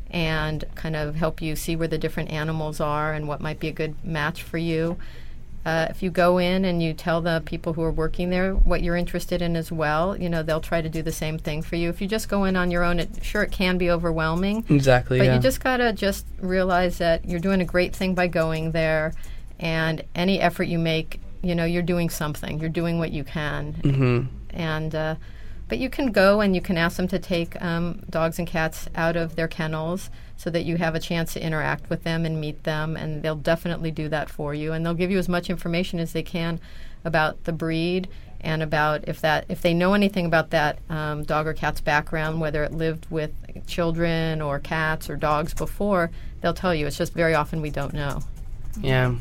and kind of help you see where the different animals are and what might be a good match for you. Uh, if you go in and you tell the people who are working there what you're interested in as well, you know, they'll try to do the same thing for you. If you just go in on your own, it, sure, it can be overwhelming. Exactly, But yeah. you just got to just realize that you're doing a great thing by going there, and any effort you make, you know, you're doing something. You're doing what you can. Mhm. And, uh, but you can go and you can ask them to take um, dogs and cats out of their kennels so that you have a chance to interact with them and meet them, and they'll definitely do that for you. And they'll give you as much information as they can about the breed and about if that if they know anything about that um, dog or cat's background, whether it lived with children or cats or dogs before, they'll tell you. It's just very often we don't know. Yeah.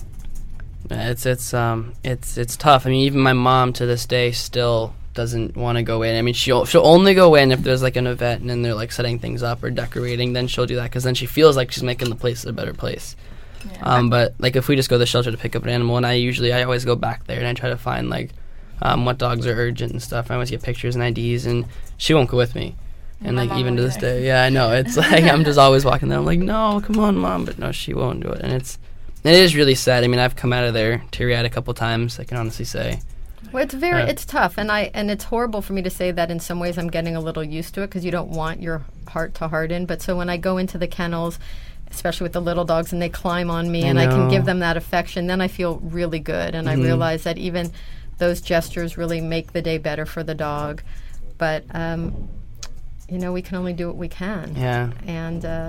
It's it's um it's it's tough. I mean, even my mom to this day still doesn't want to go in. I mean, she'll she'll only go in if there's like an event and then they're like setting things up or decorating. Then she'll do that because then she feels like she's making the place a better place. Yeah. Um, but like if we just go to the shelter to pick up an animal, and I usually I always go back there and I try to find like um, what dogs are urgent and stuff. I always get pictures and I Ds, and she won't go with me. And My like mom even to won't this either. day, yeah, I know it's like I'm just always walking there. I'm like, no, come on, mom, but no, she won't do it, and it's it is really sad. I mean, I've come out of there teary-eyed a couple times. I can honestly say. Well, it's very, Uh, it's tough, and I and it's horrible for me to say that. In some ways, I'm getting a little used to it because you don't want your heart to harden. But so when I go into the kennels, especially with the little dogs, and they climb on me, I and I can know. give them that affection, then I feel really good, and Mhm. I realize that even those gestures really make the day better for the dog. But um, you know, we can only do what we can. Yeah. And uh,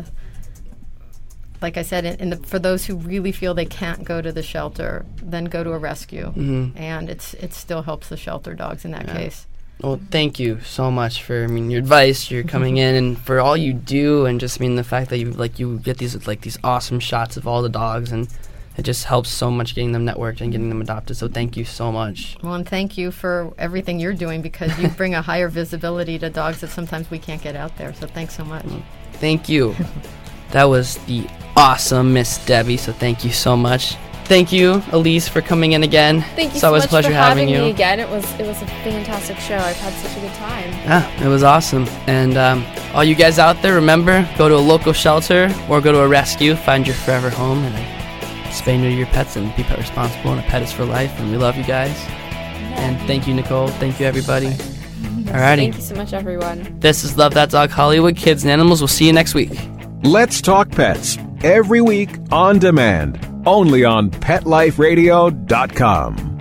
like I said, in, in the, for those who really feel they can't go to the shelter, then go to a rescue, Mhm. and it's it still helps the shelter dogs in that Yeah. case. Well, thank you so much for I mean your advice, your coming in, and for all you do, and just I mean the fact that you like you get these like these awesome shots of all the dogs, and it just helps so much getting them networked and getting them adopted. So thank you so much. Well, and thank you for everything you're doing because you bring a higher visibility to dogs that sometimes we can't get out there. So thanks so much. Thank you. That was the awesome Miss Debbie. So thank you so much. Thank you, Elise, for coming in again. Thank you it's so always much a pleasure for having, having you. me again. It was it was a fantastic show. I've had such a good time. Yeah, it was awesome. And um, all you guys out there, remember, go to a local shelter or go to a rescue, find your forever home, and spay neuter your pets and be pet responsible. And a pet is for life. And we love you guys. And thank you, Nicole. Thank you, everybody. Alrighty. Thank you so much, everyone. This is Love That Dog Hollywood, Kids and Animals. We'll see you next week. Let's Talk Pets, every week on demand, only on pet life radio dot com.